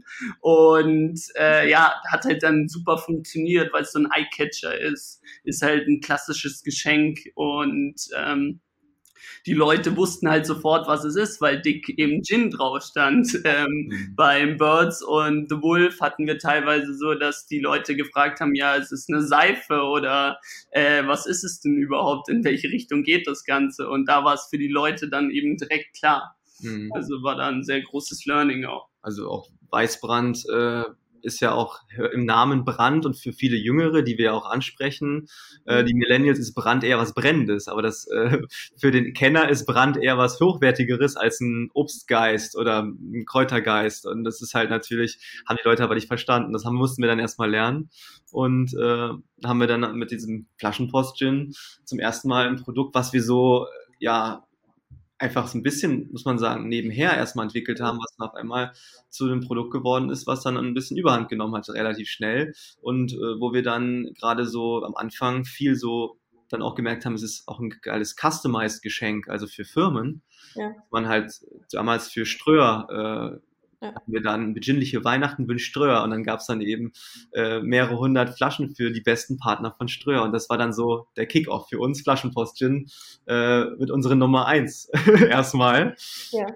D: Und äh, ja, hat halt dann super funktioniert, weil es so ein Eye-Catcher ist. Ist halt ein klassisches Geschenk, und ähm, die Leute wussten halt sofort, was es ist, weil dick eben Gin drauf stand. Ähm, mhm. Beim Birds und The Wolf hatten wir teilweise so, dass die Leute gefragt haben, ja, es ist eine Seife oder äh, was ist es denn überhaupt, in welche Richtung geht das Ganze? Und da war es für die Leute dann eben direkt klar. Mhm. Also war da ein sehr großes Learning auch.
C: Also auch Weißbrand äh, ist ja auch im Namen Brand und für viele Jüngere, die wir auch ansprechen, äh, die Millennials, ist Brand eher was Brennendes, aber das äh, für den Kenner ist Brand eher was Hochwertigeres als ein Obstgeist oder ein Kräutergeist, und das ist halt natürlich, haben die Leute aber nicht verstanden, das haben, mussten wir dann erstmal lernen, und äh, haben wir dann mit diesem Flaschenpost-Gin zum ersten Mal ein Produkt, was wir so, ja, einfach so ein bisschen, muss man sagen, nebenher erstmal entwickelt haben, was dann auf einmal zu einem Produkt geworden ist, was dann ein bisschen Überhand genommen hat, relativ schnell, und äh, wo wir dann gerade so am Anfang viel so dann auch gemerkt haben, es ist auch ein geiles Customized-Geschenk, also für Firmen.
A: Ja.
C: Man halt damals für Ströer äh,
A: Ja.
C: hatten wir dann besinnliche Weihnachten wünscht Ströer, und dann gab es dann eben äh, mehrere hundert Flaschen für die besten Partner von Ströer, und das war dann so der Kick-Off für uns, Flaschenpost-Gin, äh, mit unserer Nummer eins erstmal.
A: Ja.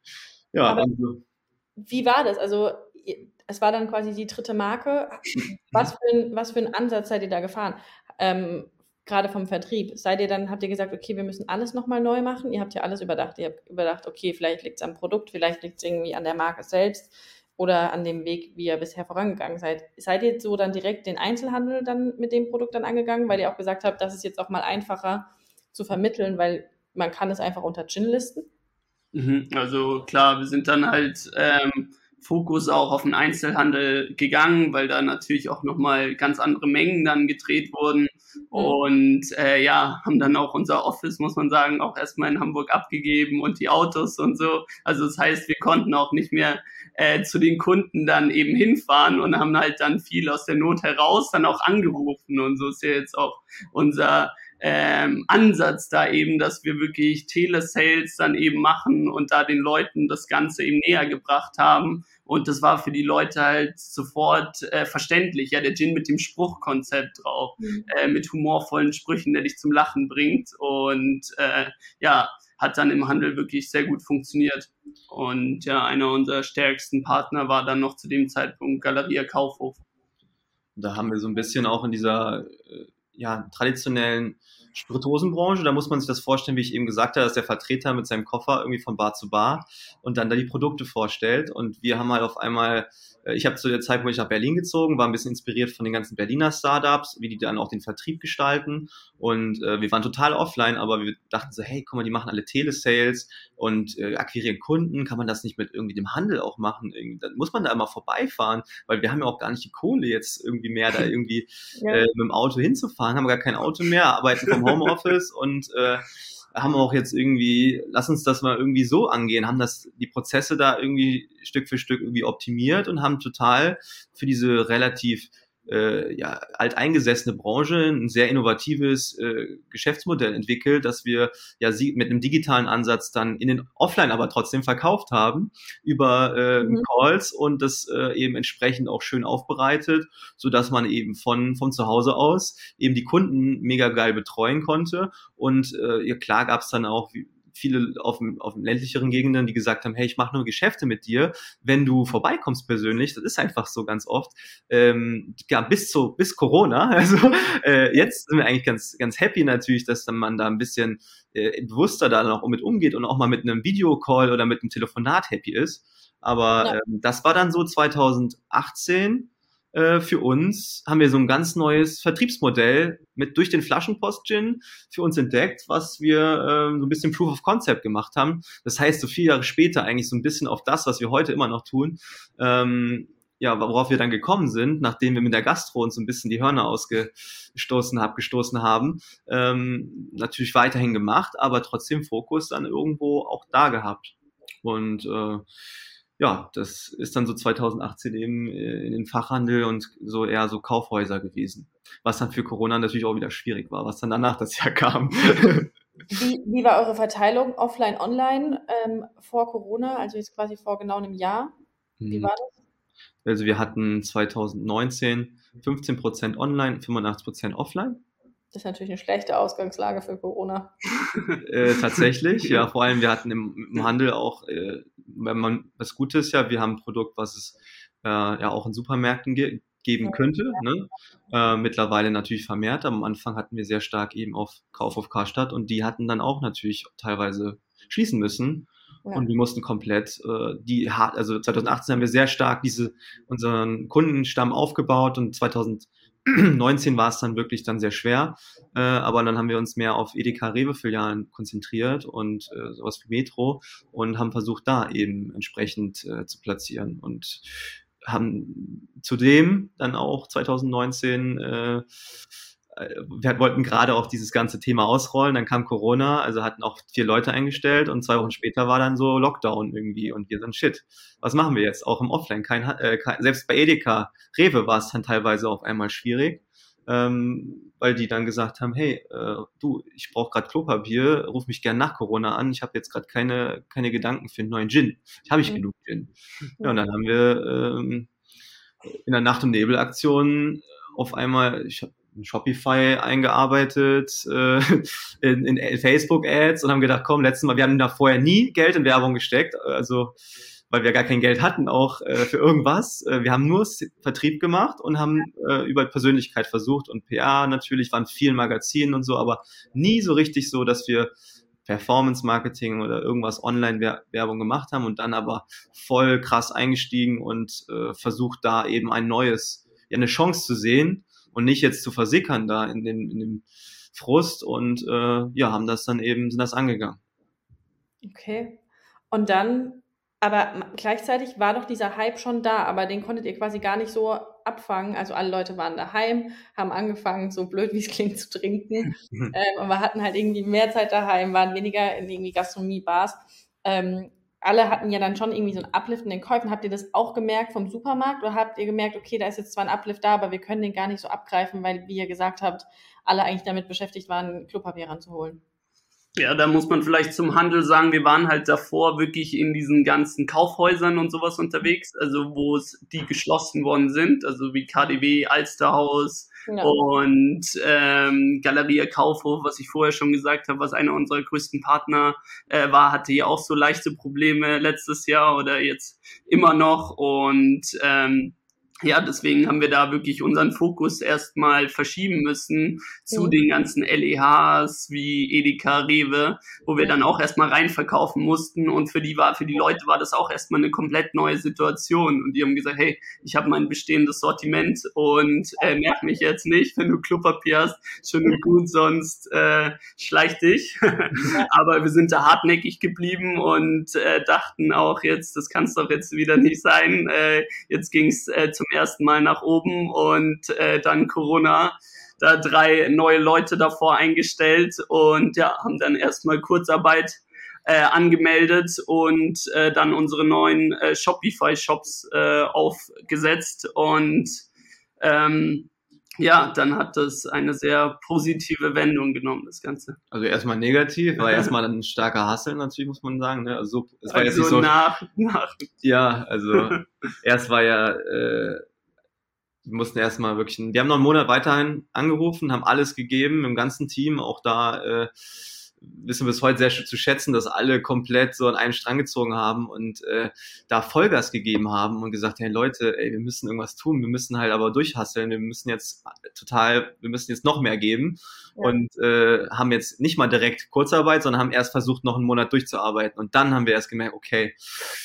C: Ja,
A: Aber
C: und so.
A: wie war das? Also es war dann quasi die dritte Marke. Was für ein, was für einen Ansatz seid ihr da gefahren? Ähm, gerade vom Vertrieb. Seid ihr dann, habt ihr gesagt, okay, wir müssen alles nochmal neu machen? Ihr habt ja alles überdacht. Ihr habt überdacht, okay, vielleicht liegt es am Produkt, vielleicht liegt es irgendwie an der Marke selbst oder an dem Weg, wie ihr bisher vorangegangen seid. Seid ihr so dann direkt den Einzelhandel dann mit dem Produkt dann angegangen, weil ihr auch gesagt habt, das ist jetzt auch mal einfacher zu vermitteln, weil man kann es einfach unter Gin listen?
D: Mhm, also klar, wir sind dann halt ähm, Fokus auch auf den Einzelhandel gegangen, weil da natürlich auch nochmal ganz andere Mengen dann gedreht wurden. Und äh, ja, haben dann auch unser Office, muss man sagen, auch erstmal in Hamburg abgegeben und die Autos und so. Also das heißt, wir konnten auch nicht mehr äh, zu den Kunden dann eben hinfahren und haben halt dann viel aus der Not heraus dann auch angerufen. Und so ist ja jetzt auch unser ähm, Ansatz da eben, dass wir wirklich Telesales dann eben machen und da den Leuten das Ganze eben näher gebracht haben. Und das war für die Leute halt sofort äh, verständlich. Ja, der Gin mit dem Spruchkonzept drauf, mhm. äh, mit humorvollen Sprüchen, der dich zum Lachen bringt. Und äh, ja, hat dann im Handel wirklich sehr gut funktioniert. Und ja, einer unserer stärksten Partner war dann noch zu dem Zeitpunkt Galeria Kaufhof.
C: Da haben wir so ein bisschen auch in dieser äh, ja, traditionellen Spirituosenbranche, da muss man sich das vorstellen, wie ich eben gesagt habe, dass der Vertreter mit seinem Koffer irgendwie von Bar zu Bar und dann da die Produkte vorstellt, und wir haben halt auf einmal, ich habe zu der Zeit, wo ich nach Berlin gezogen, war ein bisschen inspiriert von den ganzen Berliner Startups, wie die dann auch den Vertrieb gestalten, und äh, wir waren total offline, aber wir dachten so, hey, guck mal, die machen alle Telesales und äh, akquirieren Kunden, kann man das nicht mit irgendwie dem Handel auch machen? Irgendwie, dann muss man da immer vorbeifahren, weil wir haben ja auch gar nicht die Kohle jetzt irgendwie mehr, da irgendwie ja. äh, mit dem Auto hinzufahren, haben gar kein Auto mehr, arbeiten vom Homeoffice und äh, haben auch jetzt irgendwie, lass uns das mal irgendwie so angehen, haben das, die Prozesse da irgendwie Stück für Stück irgendwie optimiert und haben total für diese relativ äh, ja, alteingesessene Branche ein sehr innovatives äh, Geschäftsmodell entwickelt, dass wir ja sie mit einem digitalen Ansatz dann in den Offline aber trotzdem verkauft haben über äh, mhm. Calls, und das äh, eben entsprechend auch schön aufbereitet, so dass man eben von von zu Hause aus eben die Kunden mega geil betreuen konnte. Und äh, ja, klar gab es dann auch viele auf dem, auf den ländlicheren Gegenden, die gesagt haben, hey, ich mache nur Geschäfte mit dir, wenn du vorbeikommst persönlich. Das ist einfach so ganz oft. Ähm, ja, bis zu, bis Corona. Also äh, jetzt sind wir eigentlich ganz, ganz happy natürlich, dass dann man da ein bisschen äh, bewusster da noch mit umgeht und auch mal mit einem Videocall oder mit einem Telefonat happy ist. Aber ja. ähm, das war dann so zwanzig achtzehn. Für uns haben wir so ein ganz neues Vertriebsmodell mit durch den Flaschenpost-Gin für uns entdeckt, was wir äh, so ein bisschen Proof of Concept gemacht haben. Das heißt, so viele Jahre später eigentlich so ein bisschen auf das, was wir heute immer noch tun, ähm, ja, worauf wir dann gekommen sind, nachdem wir mit der Gastro uns so ein bisschen die Hörner ausgestoßen haben, gestoßen haben, ähm, natürlich weiterhin gemacht, aber trotzdem Fokus dann irgendwo auch da gehabt. Und äh, ja, das ist dann so zwanzig achtzehn eben in den Fachhandel und so eher so Kaufhäuser gewesen. Was dann für Corona natürlich auch wieder schwierig war, was dann danach das Jahr kam.
A: Wie, wie war eure Verteilung offline, online ähm, vor Corona, also jetzt quasi vor genau einem Jahr? Wie war das?
C: Also wir hatten zwanzig neunzehn fünfzehn Prozent online, fünfundachtzig Prozent offline.
A: Das ist natürlich eine schlechte Ausgangslage für Corona.
C: äh, tatsächlich, ja, vor allem wir hatten im, im Handel auch, äh, wenn man was Gutes ist ja, wir haben ein Produkt, was es äh, ja auch in Supermärkten ge- geben könnte, ne? Äh, mittlerweile natürlich vermehrt, aber am Anfang hatten wir sehr stark eben auf Kaufhof Karstadt, und die hatten dann auch natürlich teilweise schließen müssen,
A: Ja.
C: Und wir mussten komplett äh, die hart, also zwanzig achtzehn haben wir sehr stark diese unseren Kundenstamm aufgebaut und zwanzig neunzehn war es dann wirklich dann sehr schwer, äh, aber dann haben wir uns mehr auf Edeka Rewe-Filialen konzentriert und äh, sowas wie Metro und haben versucht, da eben entsprechend äh, zu platzieren und haben zudem dann auch zwanzig neunzehn äh, wir wollten gerade auch dieses ganze Thema ausrollen, dann kam Corona, also hatten auch vier Leute eingestellt und zwei Wochen später war dann so Lockdown irgendwie und wir sind shit. Was machen wir jetzt? Auch im Offline, kein, äh, kein selbst bei Edeka, Rewe war es dann teilweise auf einmal schwierig, ähm, weil die dann gesagt haben, hey, äh, du, ich brauche gerade Klopapier, ruf mich gern nach Corona an, ich habe jetzt gerade keine keine Gedanken für einen neuen Gin. Ich habe ich mhm. genug Gin. Ja, und dann haben wir ähm, in der Nacht- und Nebel-Aktion auf einmal, ich habe in Shopify eingearbeitet, äh, in, in Facebook-Ads und haben gedacht, komm, letztes Mal, wir haben da vorher nie Geld in Werbung gesteckt, also weil wir gar kein Geld hatten auch äh, für irgendwas. Äh, wir haben nur Vertrieb gemacht und haben äh, über Persönlichkeit versucht und P R natürlich, waren viel Magazinen und so, aber nie so richtig so, dass wir Performance-Marketing oder irgendwas Online-Werbung gemacht haben und dann aber voll krass eingestiegen und äh, versucht da eben ein neues, ja eine Chance zu sehen, und nicht jetzt zu versickern da in dem, in dem Frust und äh, ja, haben das dann eben, sind das angegangen.
A: Okay. Und dann, aber gleichzeitig war doch dieser Hype schon da, aber den konntet ihr quasi gar nicht so abfangen. Also alle Leute waren daheim, haben angefangen, so blöd wie es klingt, zu trinken. ähm, aber hatten halt irgendwie mehr Zeit daheim, waren weniger in irgendwie Gastronomie, Bars. Ähm, alle hatten ja dann schon irgendwie so ein Uplift in den Käufen. Habt ihr das auch gemerkt vom Supermarkt oder habt ihr gemerkt, okay, da ist jetzt zwar ein Uplift da, aber wir können den gar nicht so abgreifen, weil, wie ihr gesagt habt, alle eigentlich damit beschäftigt waren, Klopapier ranzuholen?
D: Ja, da muss man vielleicht zum Handel sagen, wir waren halt davor wirklich in diesen ganzen Kaufhäusern und sowas unterwegs, also wo es die geschlossen worden sind, also wie K D W, Alsterhaus, ja. und ähm, Galeria Kaufhof, was ich vorher schon gesagt habe, was einer unserer größten Partner äh, war, hatte ja auch so leichte Probleme letztes Jahr oder jetzt immer noch und ähm, ja, deswegen haben wir da wirklich unseren Fokus erstmal verschieben müssen zu mhm. den ganzen L E Hs wie Edeka, Rewe, wo wir dann auch erstmal reinverkaufen mussten und für die war, für die Leute war das auch erstmal eine komplett neue Situation und die haben gesagt, hey, ich habe mein bestehendes Sortiment und äh, nerv mich jetzt nicht, wenn du Klopapier hast, schön und gut, sonst äh, schleich dich. Aber wir sind da hartnäckig geblieben und äh, dachten auch jetzt, das kann es doch jetzt wieder nicht sein. Äh, jetzt ging es äh, zum ersten Mal nach oben und äh, dann Corona, da drei neue Leute davor eingestellt und ja, haben dann erstmal Kurzarbeit äh, angemeldet und äh, dann unsere neuen äh, Shopify-Shops äh, aufgesetzt und ähm, ja, dann hat das eine sehr positive Wendung genommen, das Ganze.
C: Also erstmal negativ, war erstmal ein starker Hustle natürlich, muss man sagen. Ne? Also es war also jetzt nicht so
D: nach, nach.
C: Ja, also erst war ja äh, wir mussten erstmal wirklich, wir haben noch einen Monat weiterhin angerufen, haben alles gegeben im ganzen Team, auch da äh, wissen wir es heute sehr zu schätzen, dass alle komplett so an einen Strang gezogen haben und äh, da Vollgas gegeben haben und gesagt, hey Leute, ey, wir müssen irgendwas tun, wir müssen halt aber durchhasseln, wir müssen jetzt total, wir müssen jetzt noch mehr geben ja. und äh, haben jetzt nicht mal direkt Kurzarbeit, sondern haben erst versucht, noch einen Monat durchzuarbeiten und dann haben wir erst gemerkt, okay,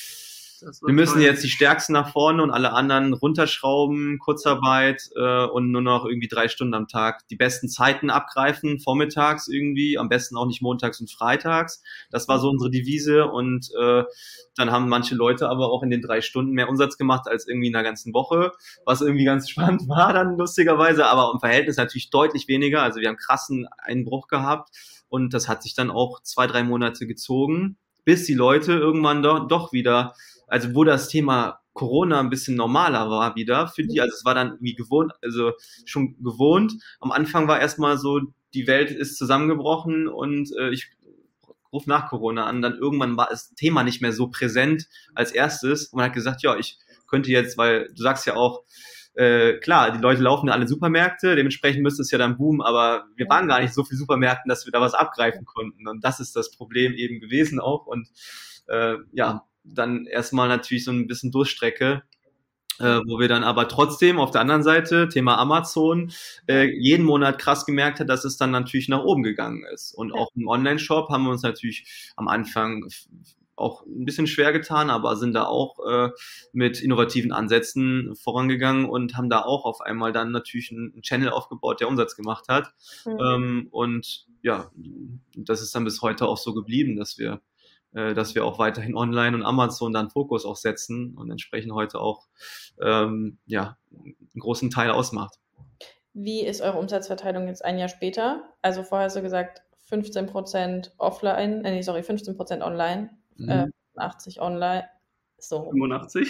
C: wir müssen toll. Jetzt die Stärksten nach vorne und alle anderen runterschrauben, Kurzarbeit äh, und nur noch irgendwie drei Stunden am Tag die besten Zeiten abgreifen, vormittags irgendwie, am besten auch nicht montags und freitags. Das war so unsere Devise und äh, dann haben manche Leute aber auch in den drei Stunden mehr Umsatz gemacht als irgendwie in der ganzen Woche, was irgendwie ganz spannend war dann lustigerweise, aber im Verhältnis natürlich deutlich weniger. Also wir haben krassen Einbruch gehabt und das hat sich dann auch zwei, drei Monate gezogen, bis die Leute irgendwann do- doch wieder also wo das Thema Corona ein bisschen normaler war wieder für die, also es war dann wie gewohnt, also schon gewohnt. Am Anfang war erstmal so, die Welt ist zusammengebrochen und äh, ich rufe nach Corona an, dann irgendwann war das Thema nicht mehr so präsent als erstes und man hat gesagt, ja, ich könnte jetzt, weil du sagst ja auch, äh, klar, die Leute laufen in alle Supermärkte, dementsprechend müsste es ja dann boomen, aber wir waren gar nicht so viele Supermärkten, dass wir da was abgreifen konnten und das ist das Problem eben gewesen auch und äh, ja, dann erstmal natürlich so ein bisschen Durchstrecke, äh, wo wir dann aber trotzdem auf der anderen Seite, Thema Amazon, äh, jeden Monat krass gemerkt hat, dass es dann natürlich nach oben gegangen ist. Und auch im Online-Shop haben wir uns natürlich am Anfang auch ein bisschen schwer getan, aber sind da auch äh, mit innovativen Ansätzen vorangegangen und haben da auch auf einmal dann natürlich einen Channel aufgebaut, der Umsatz gemacht hat. Mhm. Ähm, und ja, das ist dann bis heute auch so geblieben, dass wir äh, dass wir auch weiterhin online und Amazon dann Fokus auch setzen und entsprechend heute auch ähm, ja, einen großen Teil ausmacht.
A: Wie ist eure Umsatzverteilung jetzt ein Jahr später? Also vorher hast du gesagt, fünfzehn Prozent offline, äh, nee, sorry, fünfzehn Prozent online, mhm. äh, achtzig online, so.
D: fünfundachtzig?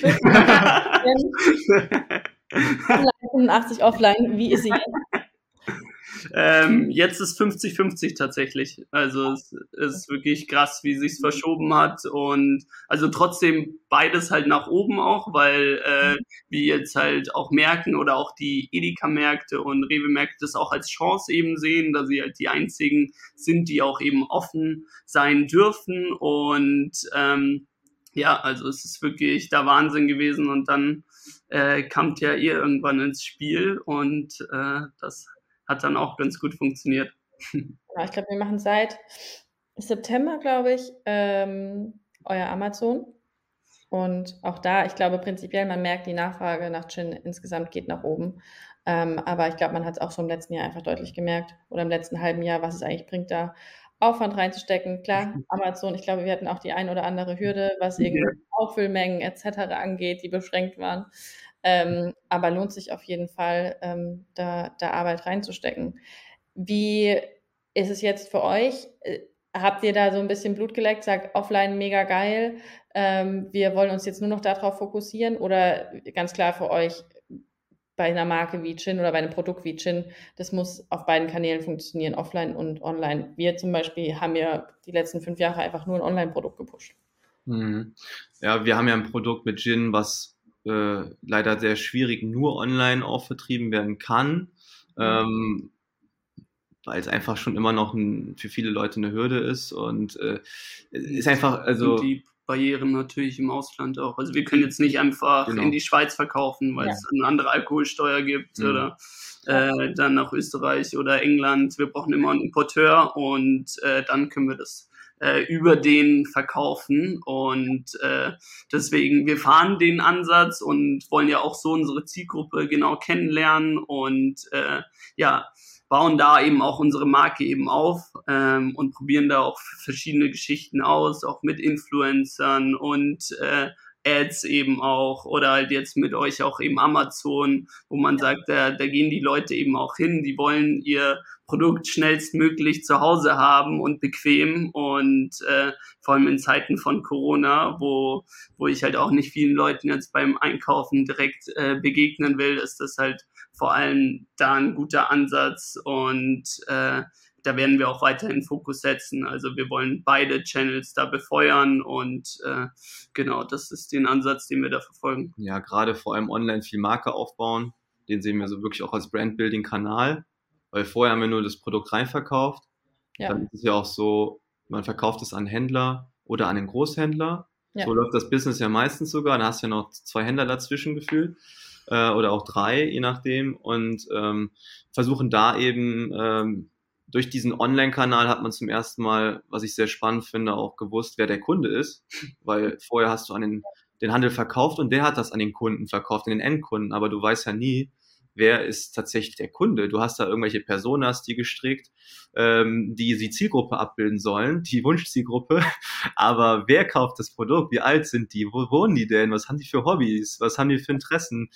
A: Online, fünfundachtzig offline, wie ist sie jetzt?
D: Ähm, jetzt ist fünfzig fünfzig tatsächlich. Also es ist wirklich krass, wie sich's verschoben hat und also trotzdem beides halt nach oben auch, weil äh, wir jetzt halt auch merken oder auch die Edeka-Märkte und Rewe-Märkte das auch als Chance eben sehen, dass sie halt die einzigen sind, die auch eben offen sein dürfen und ähm, ja, also es ist wirklich da Wahnsinn gewesen und dann äh, kamt ja ihr irgendwann ins Spiel und äh, das hat dann auch ganz gut funktioniert.
A: Ja, ich glaube, wir machen seit September, glaube ich, ähm, euer Amazon. Und auch da, ich glaube prinzipiell, man merkt, die Nachfrage nach Gin insgesamt geht nach oben. Ähm, aber ich glaube, man hat es auch so im letzten Jahr einfach deutlich gemerkt oder im letzten halben Jahr, was es eigentlich bringt, da Aufwand reinzustecken. Klar, Amazon, ich glaube, wir hatten auch die ein oder andere Hürde, was irgendwie ja. Auffüllmengen et cetera angeht, die beschränkt waren. Ähm, aber lohnt sich auf jeden Fall, ähm, da, da Arbeit reinzustecken. Wie ist es jetzt für euch? Habt ihr da so ein bisschen Blut geleckt, sagt offline mega geil, ähm, wir wollen uns jetzt nur noch darauf fokussieren oder ganz klar für euch bei einer Marke wie Gin oder bei einem Produkt wie Gin, das muss auf beiden Kanälen funktionieren, offline und online. Wir zum Beispiel haben ja die letzten fünf Jahre einfach nur ein Online-Produkt gepusht.
C: Mhm. Ja, wir haben ja ein Produkt mit Gin, was Äh, leider sehr schwierig nur online auch vertrieben werden kann, mhm. ähm, weil es einfach schon immer noch ein, für viele Leute eine Hürde ist und äh, ist einfach, also...
D: Und die Barrieren natürlich im Ausland auch. Also wir können jetzt nicht einfach genau. in die Schweiz verkaufen, weil ja. es eine andere Alkoholsteuer gibt mhm. oder äh, dann nach Österreich oder England. Wir brauchen immer einen Importeur und äh, dann können wir das über den verkaufen und äh, deswegen, wir fahren den Ansatz und wollen ja auch so unsere Zielgruppe genau kennenlernen und äh, ja, bauen da eben auch unsere Marke eben auf ähm, und probieren da auch verschiedene Geschichten aus, auch mit Influencern und äh, Ads eben auch oder halt jetzt mit euch auch eben Amazon, wo man sagt, da, da gehen die Leute eben auch hin, die wollen ihr Produkt schnellstmöglich zu Hause haben und bequem und äh, vor allem in Zeiten von Corona, wo wo ich halt auch nicht vielen Leuten jetzt beim Einkaufen direkt äh, begegnen will, ist das halt vor allem da ein guter Ansatz und äh, da werden wir auch weiterhin Fokus setzen. Also wir wollen beide Channels da befeuern und äh, genau, das ist den Ansatz, den wir da verfolgen.
C: Ja, gerade vor allem online viel Marke aufbauen, den sehen wir so wirklich auch als Brandbuilding-Kanal, weil vorher haben wir nur das Produkt reinverkauft. Ja. Dann ist es ja auch so, man verkauft es an Händler oder an den Großhändler. Ja. So läuft das Business ja meistens sogar. Da hast du ja noch zwei Händler dazwischen gefühlt äh, oder auch drei, je nachdem. Und ähm, versuchen da eben ähm, durch diesen Online-Kanal hat man zum ersten Mal, was ich sehr spannend finde, auch gewusst, wer der Kunde ist, weil vorher hast du an den, den Handel verkauft und der hat das an den Kunden verkauft, an den Endkunden, aber du weißt ja nie, wer ist tatsächlich der Kunde. Du hast da irgendwelche Personas, die gestrickt, ähm, die die Zielgruppe abbilden sollen, die Wunschzielgruppe, aber wer kauft das Produkt? Wie alt sind die? Wo wohnen die denn? Was haben die für Hobbys? Was haben die für Interessen?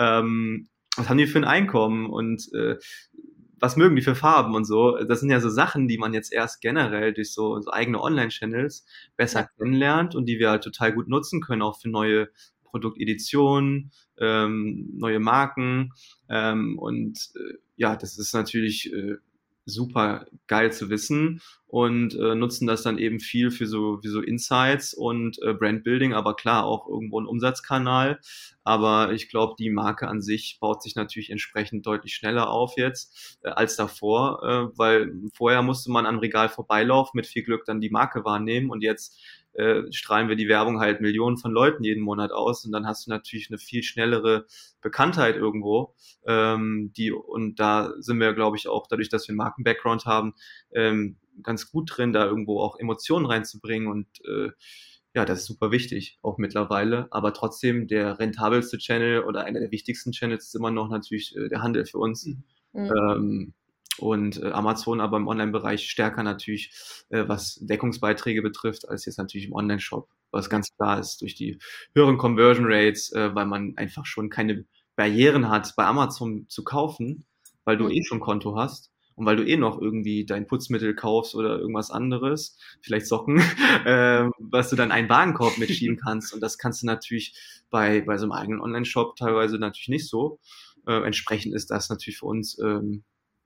C: Ähm, was haben die für ein Einkommen? Und äh, was mögen die für Farben und so? Das sind ja so Sachen, die man jetzt erst generell durch so, so eigene Online-Channels besser ja. kennenlernt und die wir halt total gut nutzen können, auch für neue Produkteditionen, ähm, neue Marken ähm, und äh, ja, das ist natürlich äh, super geil zu wissen und äh, nutzen das dann eben viel für so wie so Insights und äh, Brandbuilding, aber klar auch irgendwo ein Umsatzkanal. Aber ich glaube, die Marke an sich baut sich natürlich entsprechend deutlich schneller auf jetzt äh, als davor, äh, weil vorher musste man am Regal vorbeilaufen, mit viel Glück dann die Marke wahrnehmen und jetzt äh, strahlen wir die Werbung halt Millionen von Leuten jeden Monat aus und dann hast du natürlich eine viel schnellere Bekanntheit irgendwo, ähm, die und da sind wir, glaube ich, auch dadurch, dass wir einen Marken-Background haben, ähm, ganz gut drin, da irgendwo auch Emotionen reinzubringen und äh, ja, das ist super wichtig, auch mittlerweile. Aber trotzdem, der rentabelste Channel oder einer der wichtigsten Channels ist immer noch natürlich äh, der Handel für uns. Mhm. Ähm, und äh, Amazon aber im Online-Bereich stärker natürlich, äh, was Deckungsbeiträge betrifft, als jetzt natürlich im Online-Shop, was ganz klar ist, durch die höheren Conversion Rates, äh, weil man einfach schon keine Barrieren hat, bei Amazon zu kaufen, weil du mhm. eh schon Konto hast. Und weil du eh noch irgendwie dein Putzmittel kaufst oder irgendwas anderes, vielleicht Socken, äh, was du dann einen Warenkorb mitschieben kannst. Und das kannst du natürlich bei, bei so einem eigenen Online-Shop teilweise natürlich nicht so. Äh, entsprechend ist das natürlich für uns, ähm,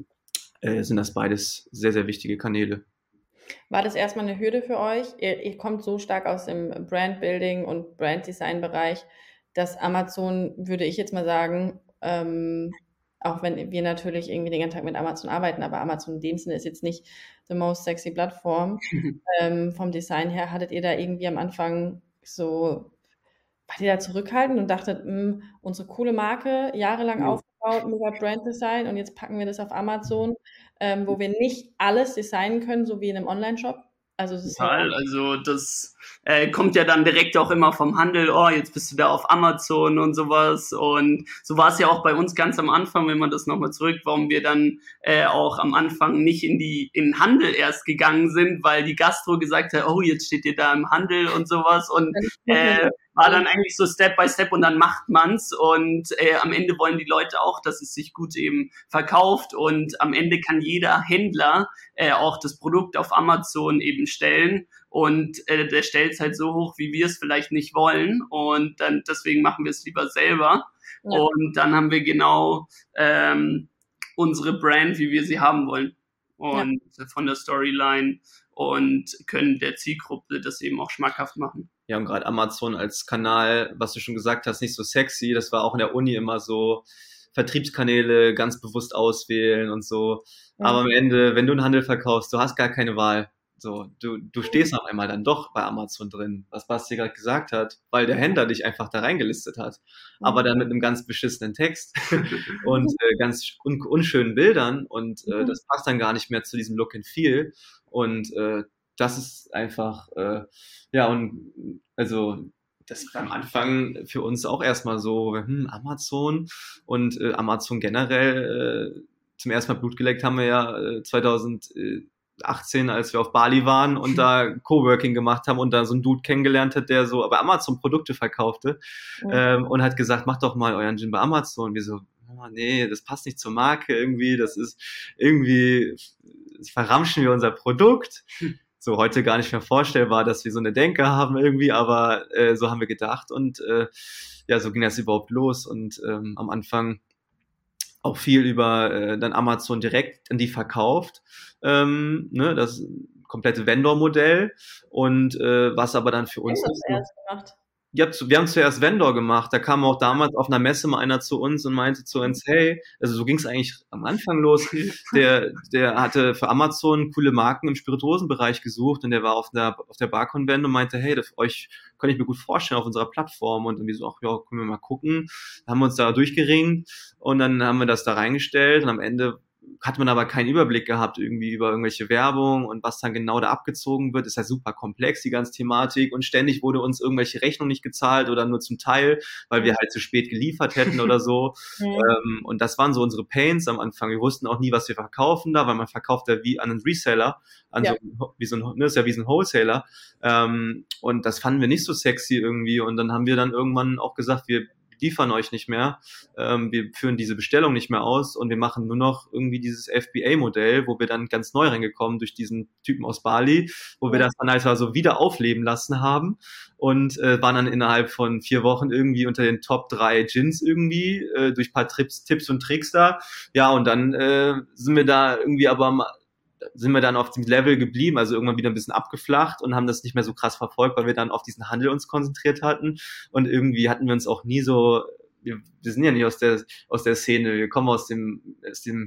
C: äh, sind das beides sehr, sehr wichtige Kanäle.
A: War das erstmal eine Hürde für euch? Ihr, ihr kommt so stark aus dem Brand-Building und Brand-Design-Bereich, dass Amazon, würde ich jetzt mal sagen, ähm, auch wenn wir natürlich irgendwie den ganzen Tag mit Amazon arbeiten, aber Amazon in dem Sinne ist jetzt nicht the most sexy Plattform. ähm, vom Design her, hattet ihr da irgendwie am Anfang so, wart ihr da zurückhaltend und dachtet, mh, unsere coole Marke, jahrelang ja. aufgebaut, mega Brand Design und jetzt packen wir das auf Amazon, ähm, wo wir nicht alles designen können, so wie in einem Online-Shop? Also das
D: Total, ist also das äh, kommt ja dann direkt auch immer vom Handel, oh, jetzt bist du da auf Amazon und sowas, und so war es ja auch bei uns ganz am Anfang, wenn man das nochmal zurück, warum wir dann äh, auch am Anfang nicht in die in den Handel erst gegangen sind, weil die Gastro gesagt hat, oh, jetzt steht ihr da im Handel und sowas, und äh, war dann eigentlich so Step by Step, und dann macht man's, und äh, am Ende wollen die Leute auch, dass es sich gut eben verkauft, und am Ende kann jeder Händler äh, auch das Produkt auf Amazon eben stellen, und äh, der stellt es halt so hoch, wie wir es vielleicht nicht wollen, und dann deswegen machen wir es lieber selber. Ja. Und dann haben wir genau ähm, unsere Brand, wie wir sie haben wollen, und ja. von der Storyline, und können der Zielgruppe das eben auch schmackhaft machen.
C: Ja, und gerade Amazon als Kanal, was du schon gesagt hast, nicht so sexy, das war auch in der Uni immer so, Vertriebskanäle ganz bewusst auswählen und so. Ja. Aber am Ende, wenn du einen Handel verkaufst, du hast gar keine Wahl. So, du, du stehst auf einmal dann doch bei Amazon drin, was Basti gerade gesagt hat, weil der Händler dich einfach da reingelistet hat. Ja. Aber dann mit einem ganz beschissenen Text und äh, ganz un- unschönen Bildern, und äh, das passt dann gar nicht mehr zu diesem Look and Feel. Und äh, das ist einfach, äh, ja, und also das war am Anfang für uns auch erstmal so, hm, Amazon und äh, Amazon generell, äh, zum ersten Mal Blut geleckt haben wir ja äh, zweitausendachtzehn, als wir auf Bali waren und da Coworking gemacht haben und da so einen Dude kennengelernt hat, der so bei Amazon Produkte verkaufte, ja. ähm, und hat gesagt, macht doch mal euren Gin bei Amazon. Wir so, oh, nee, das passt nicht zur Marke irgendwie, das ist irgendwie, das verramschen wir unser Produkt. So heute gar nicht mehr vorstellbar, dass wir so eine Denke haben irgendwie, aber äh, so haben wir gedacht, und äh, ja, so ging das überhaupt los, und ähm, am Anfang auch viel über äh, dann Amazon direkt an die verkauft, ähm, ne, das komplette Vendor-Modell, und äh, was aber dann für uns...
A: Ich habe das erst gemacht.
C: Ja, wir haben zuerst Vendor gemacht. Da kam auch damals auf einer Messe mal einer zu uns und meinte zu uns, hey, also so ging es eigentlich am Anfang los. Der, der hatte für Amazon coole Marken im Spirituosenbereich gesucht, und der war auf der, auf der Bar-Convent und meinte, hey, das, euch kann ich mir gut vorstellen auf unserer Plattform. Und irgendwie so, ach ja, können wir mal gucken. Dann haben wir uns da durchgeringt, und dann haben wir das da reingestellt, und am Ende hat man aber keinen Überblick gehabt irgendwie über irgendwelche Werbung und was dann genau da abgezogen wird. Ist ja super komplex, die ganze Thematik, und ständig wurde uns irgendwelche Rechnung nicht gezahlt oder nur zum Teil, weil wir halt zu spät geliefert hätten oder so. Ja. Ähm, und das waren so unsere Pains am Anfang. Wir wussten auch nie, was wir verkaufen da, weil man verkauft ja wie an einen Reseller, an ja. so, wie so ein, ne, ist ja wie so ein Wholesaler. Ähm, und das fanden wir nicht so sexy irgendwie, und dann haben wir dann irgendwann auch gesagt, wir liefern euch nicht mehr, ähm, wir führen diese Bestellung nicht mehr aus, und wir machen nur noch irgendwie dieses F B A-Modell, wo wir dann ganz neu reingekommen durch diesen Typen aus Bali, wo ja. wir das dann halt so wieder aufleben lassen haben, und äh, waren dann innerhalb von vier Wochen irgendwie unter den Top drei Gins irgendwie, äh, durch ein paar Trips, Tipps und Tricks da. Ja, und dann äh, sind wir da irgendwie aber mal sind wir dann auf dem Level geblieben, also irgendwann wieder ein bisschen abgeflacht, und haben das nicht mehr so krass verfolgt, weil wir dann auf diesen Handel uns konzentriert hatten, und irgendwie hatten wir uns auch nie so, wir, wir sind ja nicht aus der aus der Szene, wir kommen aus dem aus dem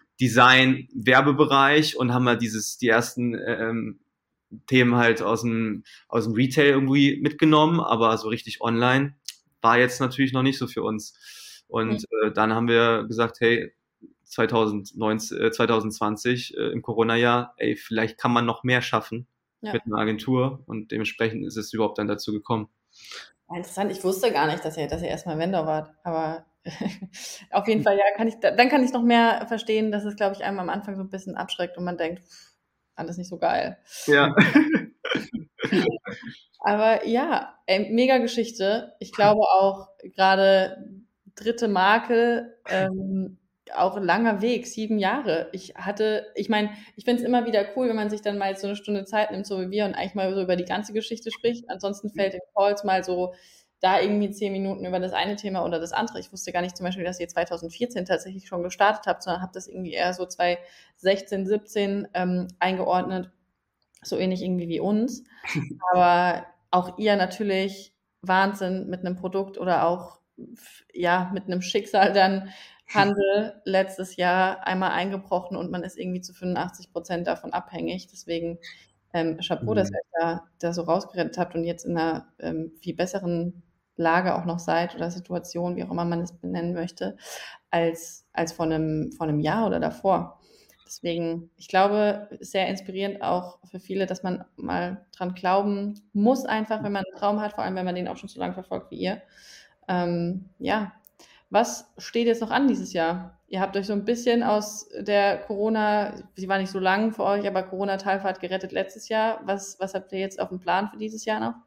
C: Design-Werbebereich und haben ja dieses die ersten ähm, Themen halt aus dem aus dem Retail irgendwie mitgenommen, aber so richtig online war jetzt natürlich noch nicht so für uns, und mhm. äh, dann haben wir gesagt, hey, zwanzig neunzehn, äh, zwanzig zwanzig äh, im Corona-Jahr, ey, vielleicht kann man noch mehr schaffen, ja. mit einer Agentur und dementsprechend ist es überhaupt dann dazu gekommen.
A: Interessant, ich wusste gar nicht, dass ihr, dass ihr erstmal Vendor wart, aber auf jeden Fall, ja, kann ich, dann kann ich noch mehr verstehen, dass es, glaube ich, einem am Anfang so ein bisschen abschreckt und man denkt, pff, alles nicht so geil.
C: Ja.
A: Aber ja, ey, mega Geschichte. Ich glaube auch gerade dritte Marke, ähm, auch ein langer Weg, sieben Jahre. Ich hatte, ich meine, ich finde es immer wieder cool, wenn man sich dann mal so eine Stunde Zeit nimmt, so wie wir, und eigentlich mal so über die ganze Geschichte spricht. Ansonsten fällt in Calls mal so da irgendwie zehn Minuten über das eine Thema oder das andere. Ich wusste gar nicht zum Beispiel, dass ihr zwanzig vierzehn tatsächlich schon gestartet habt, sondern habt das irgendwie eher so zwanzig sechzehn, siebzehn ähm, eingeordnet. So ähnlich irgendwie wie uns. Aber auch ihr natürlich Wahnsinn mit einem Produkt oder auch ja mit einem Schicksal dann Handel letztes Jahr einmal eingebrochen und man ist irgendwie zu fünfundachtzig Prozent davon abhängig. Deswegen ähm, Chapeau, mhm. dass ihr euch da, da so rausgerettet habt und jetzt in einer ähm, viel besseren Lage auch noch seid oder Situation, wie auch immer man es benennen möchte, als, als vor einem, vor einem Jahr oder davor. Deswegen, ich glaube, sehr inspirierend auch für viele, dass man mal dran glauben muss, einfach, wenn man einen Traum hat, vor allem, wenn man den auch schon so lange verfolgt wie ihr. Ähm, ja, was steht jetzt noch an dieses Jahr? Ihr habt euch so ein bisschen aus der Corona, sie war nicht so lang für euch, aber Corona-Talfahrt gerettet letztes Jahr. Was, was habt ihr jetzt auf dem Plan für dieses Jahr noch?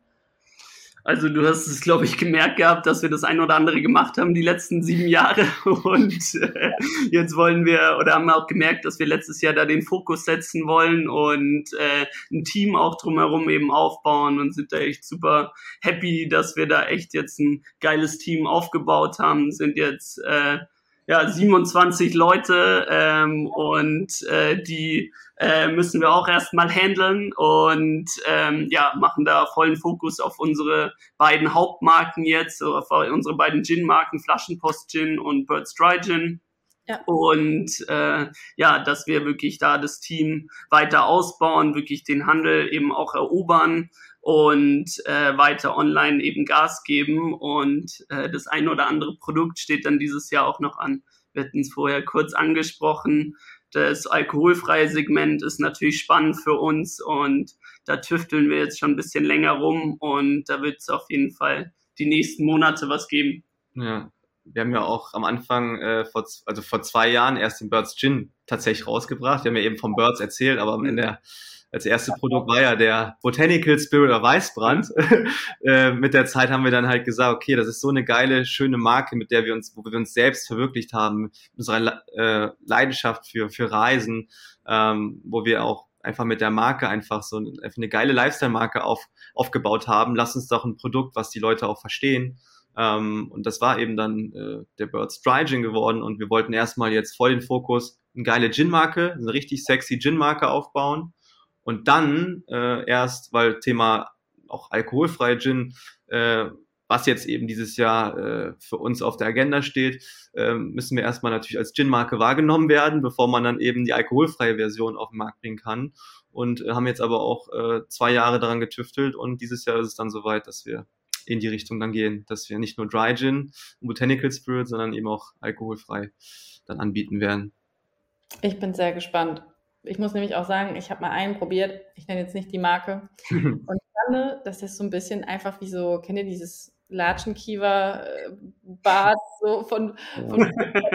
D: Also du hast es, glaube ich, gemerkt gehabt, dass wir das ein oder andere gemacht haben die letzten sieben Jahre und äh, jetzt wollen wir oder haben wir auch gemerkt, dass wir letztes Jahr da den Fokus setzen wollen und äh, ein Team auch drumherum eben aufbauen und sind da echt super happy, dass wir da echt jetzt ein geiles Team aufgebaut haben, sind jetzt äh, ja siebenundzwanzig Leute ähm, und äh, die äh, müssen wir auch erstmal handeln und ähm, ja machen da vollen Fokus auf unsere beiden Hauptmarken jetzt, auf unsere beiden Gin-Marken, Flaschenpost Gin und Birds Dry Gin. Ja. Und äh, ja, dass wir wirklich da das Team weiter ausbauen, wirklich den Handel eben auch erobern und äh, weiter online eben Gas geben und äh, das ein oder andere Produkt steht dann dieses Jahr auch noch an. Wir hatten es vorher kurz angesprochen. Das alkoholfreie Segment ist natürlich spannend für uns und da tüfteln wir jetzt schon ein bisschen länger rum und da wird es auf jeden Fall die nächsten Monate was geben.
C: Ja, wir haben ja auch am Anfang, äh, vor, also vor zwei Jahren erst den Birds Gin tatsächlich rausgebracht. Wir haben ja eben vom Birds erzählt, aber am Ende als erstes Produkt war ja der Botanical Spirit oder Weißbrand. äh, mit der Zeit haben wir dann halt gesagt, okay, das ist so eine geile, schöne Marke, mit der wir uns, wo wir uns selbst verwirklicht haben, mit unserer äh, Leidenschaft für für Reisen, ähm, wo wir auch einfach mit der Marke einfach so eine, einfach eine geile Lifestyle-Marke auf, aufgebaut haben. Lass uns doch ein Produkt, was die Leute auch verstehen. Ähm, und das war eben dann äh, der Birds Dry Gin geworden und wir wollten erstmal jetzt voll den Fokus, eine geile Gin-Marke, eine richtig sexy Gin-Marke aufbauen. Und dann äh, erst, weil Thema auch alkoholfreie Gin, äh, was jetzt eben dieses Jahr äh, für uns auf der Agenda steht, äh, müssen wir erstmal natürlich als Gin-Marke wahrgenommen werden, bevor man dann eben die alkoholfreie Version auf den Markt bringen kann. Und äh, haben jetzt aber auch äh, zwei Jahre daran getüftelt und dieses Jahr ist es dann soweit, dass wir in die Richtung dann gehen, dass wir nicht nur Dry Gin und Botanical Spirit, sondern eben auch alkoholfrei dann anbieten werden.
A: Ich bin sehr gespannt. Ich muss nämlich auch sagen, ich habe mal einen probiert, ich nenne jetzt nicht die Marke, und ich fand, das ist so ein bisschen einfach wie so, kennt ihr dieses Latschenkiefer-Bad so von, von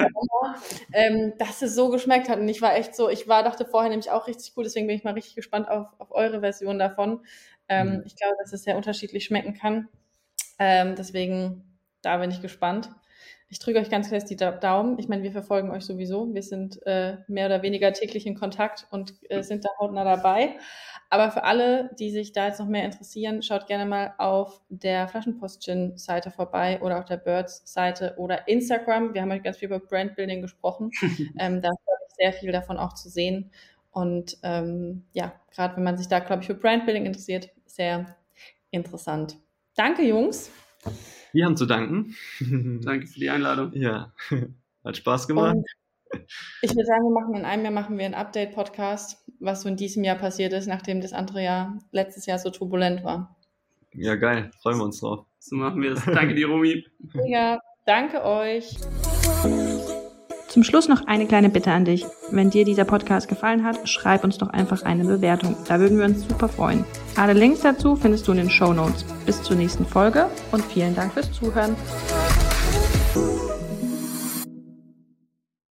A: ähm, dass es so geschmeckt hat und ich war echt so, ich war, dachte vorher nämlich auch richtig cool, deswegen bin ich mal richtig gespannt auf, auf eure Version davon. Ähm, mhm. Ich glaube, dass es sehr unterschiedlich schmecken kann, ähm, deswegen, da bin ich gespannt. Ich drücke euch ganz fest die Daumen. Ich meine, wir verfolgen euch sowieso. Wir sind äh, mehr oder weniger täglich in Kontakt und äh, sind da hautnah dabei. Aber für alle, die sich da jetzt noch mehr interessieren, schaut gerne mal auf der Flaschenpost-Gin-Seite vorbei oder auf der Birds-Seite oder Instagram. Wir haben heute ganz viel über Brandbuilding gesprochen. ähm, da ist, glaube ich, sehr viel davon auch zu sehen. Und ähm, ja, gerade wenn man sich da, glaube ich, für Brandbuilding interessiert, sehr interessant. Danke, Jungs.
C: Wir haben zu danken.
D: Danke für die Einladung.
C: Ja, hat Spaß gemacht.
A: Und ich würde sagen, wir machen in einem Jahr machen wir einen Update-Podcast, was so in diesem Jahr passiert ist, nachdem das andere Jahr, letztes Jahr so turbulent war.
C: Ja, geil. Freuen wir uns drauf.
D: So machen wir es. Danke dir, Romy.
A: Ja, danke euch. Zum Schluss noch eine kleine Bitte an dich. Wenn dir dieser Podcast gefallen hat, schreib uns doch einfach eine Bewertung. Da würden wir uns super freuen. Alle Links dazu findest du in den Shownotes. Bis zur nächsten Folge und vielen Dank fürs Zuhören.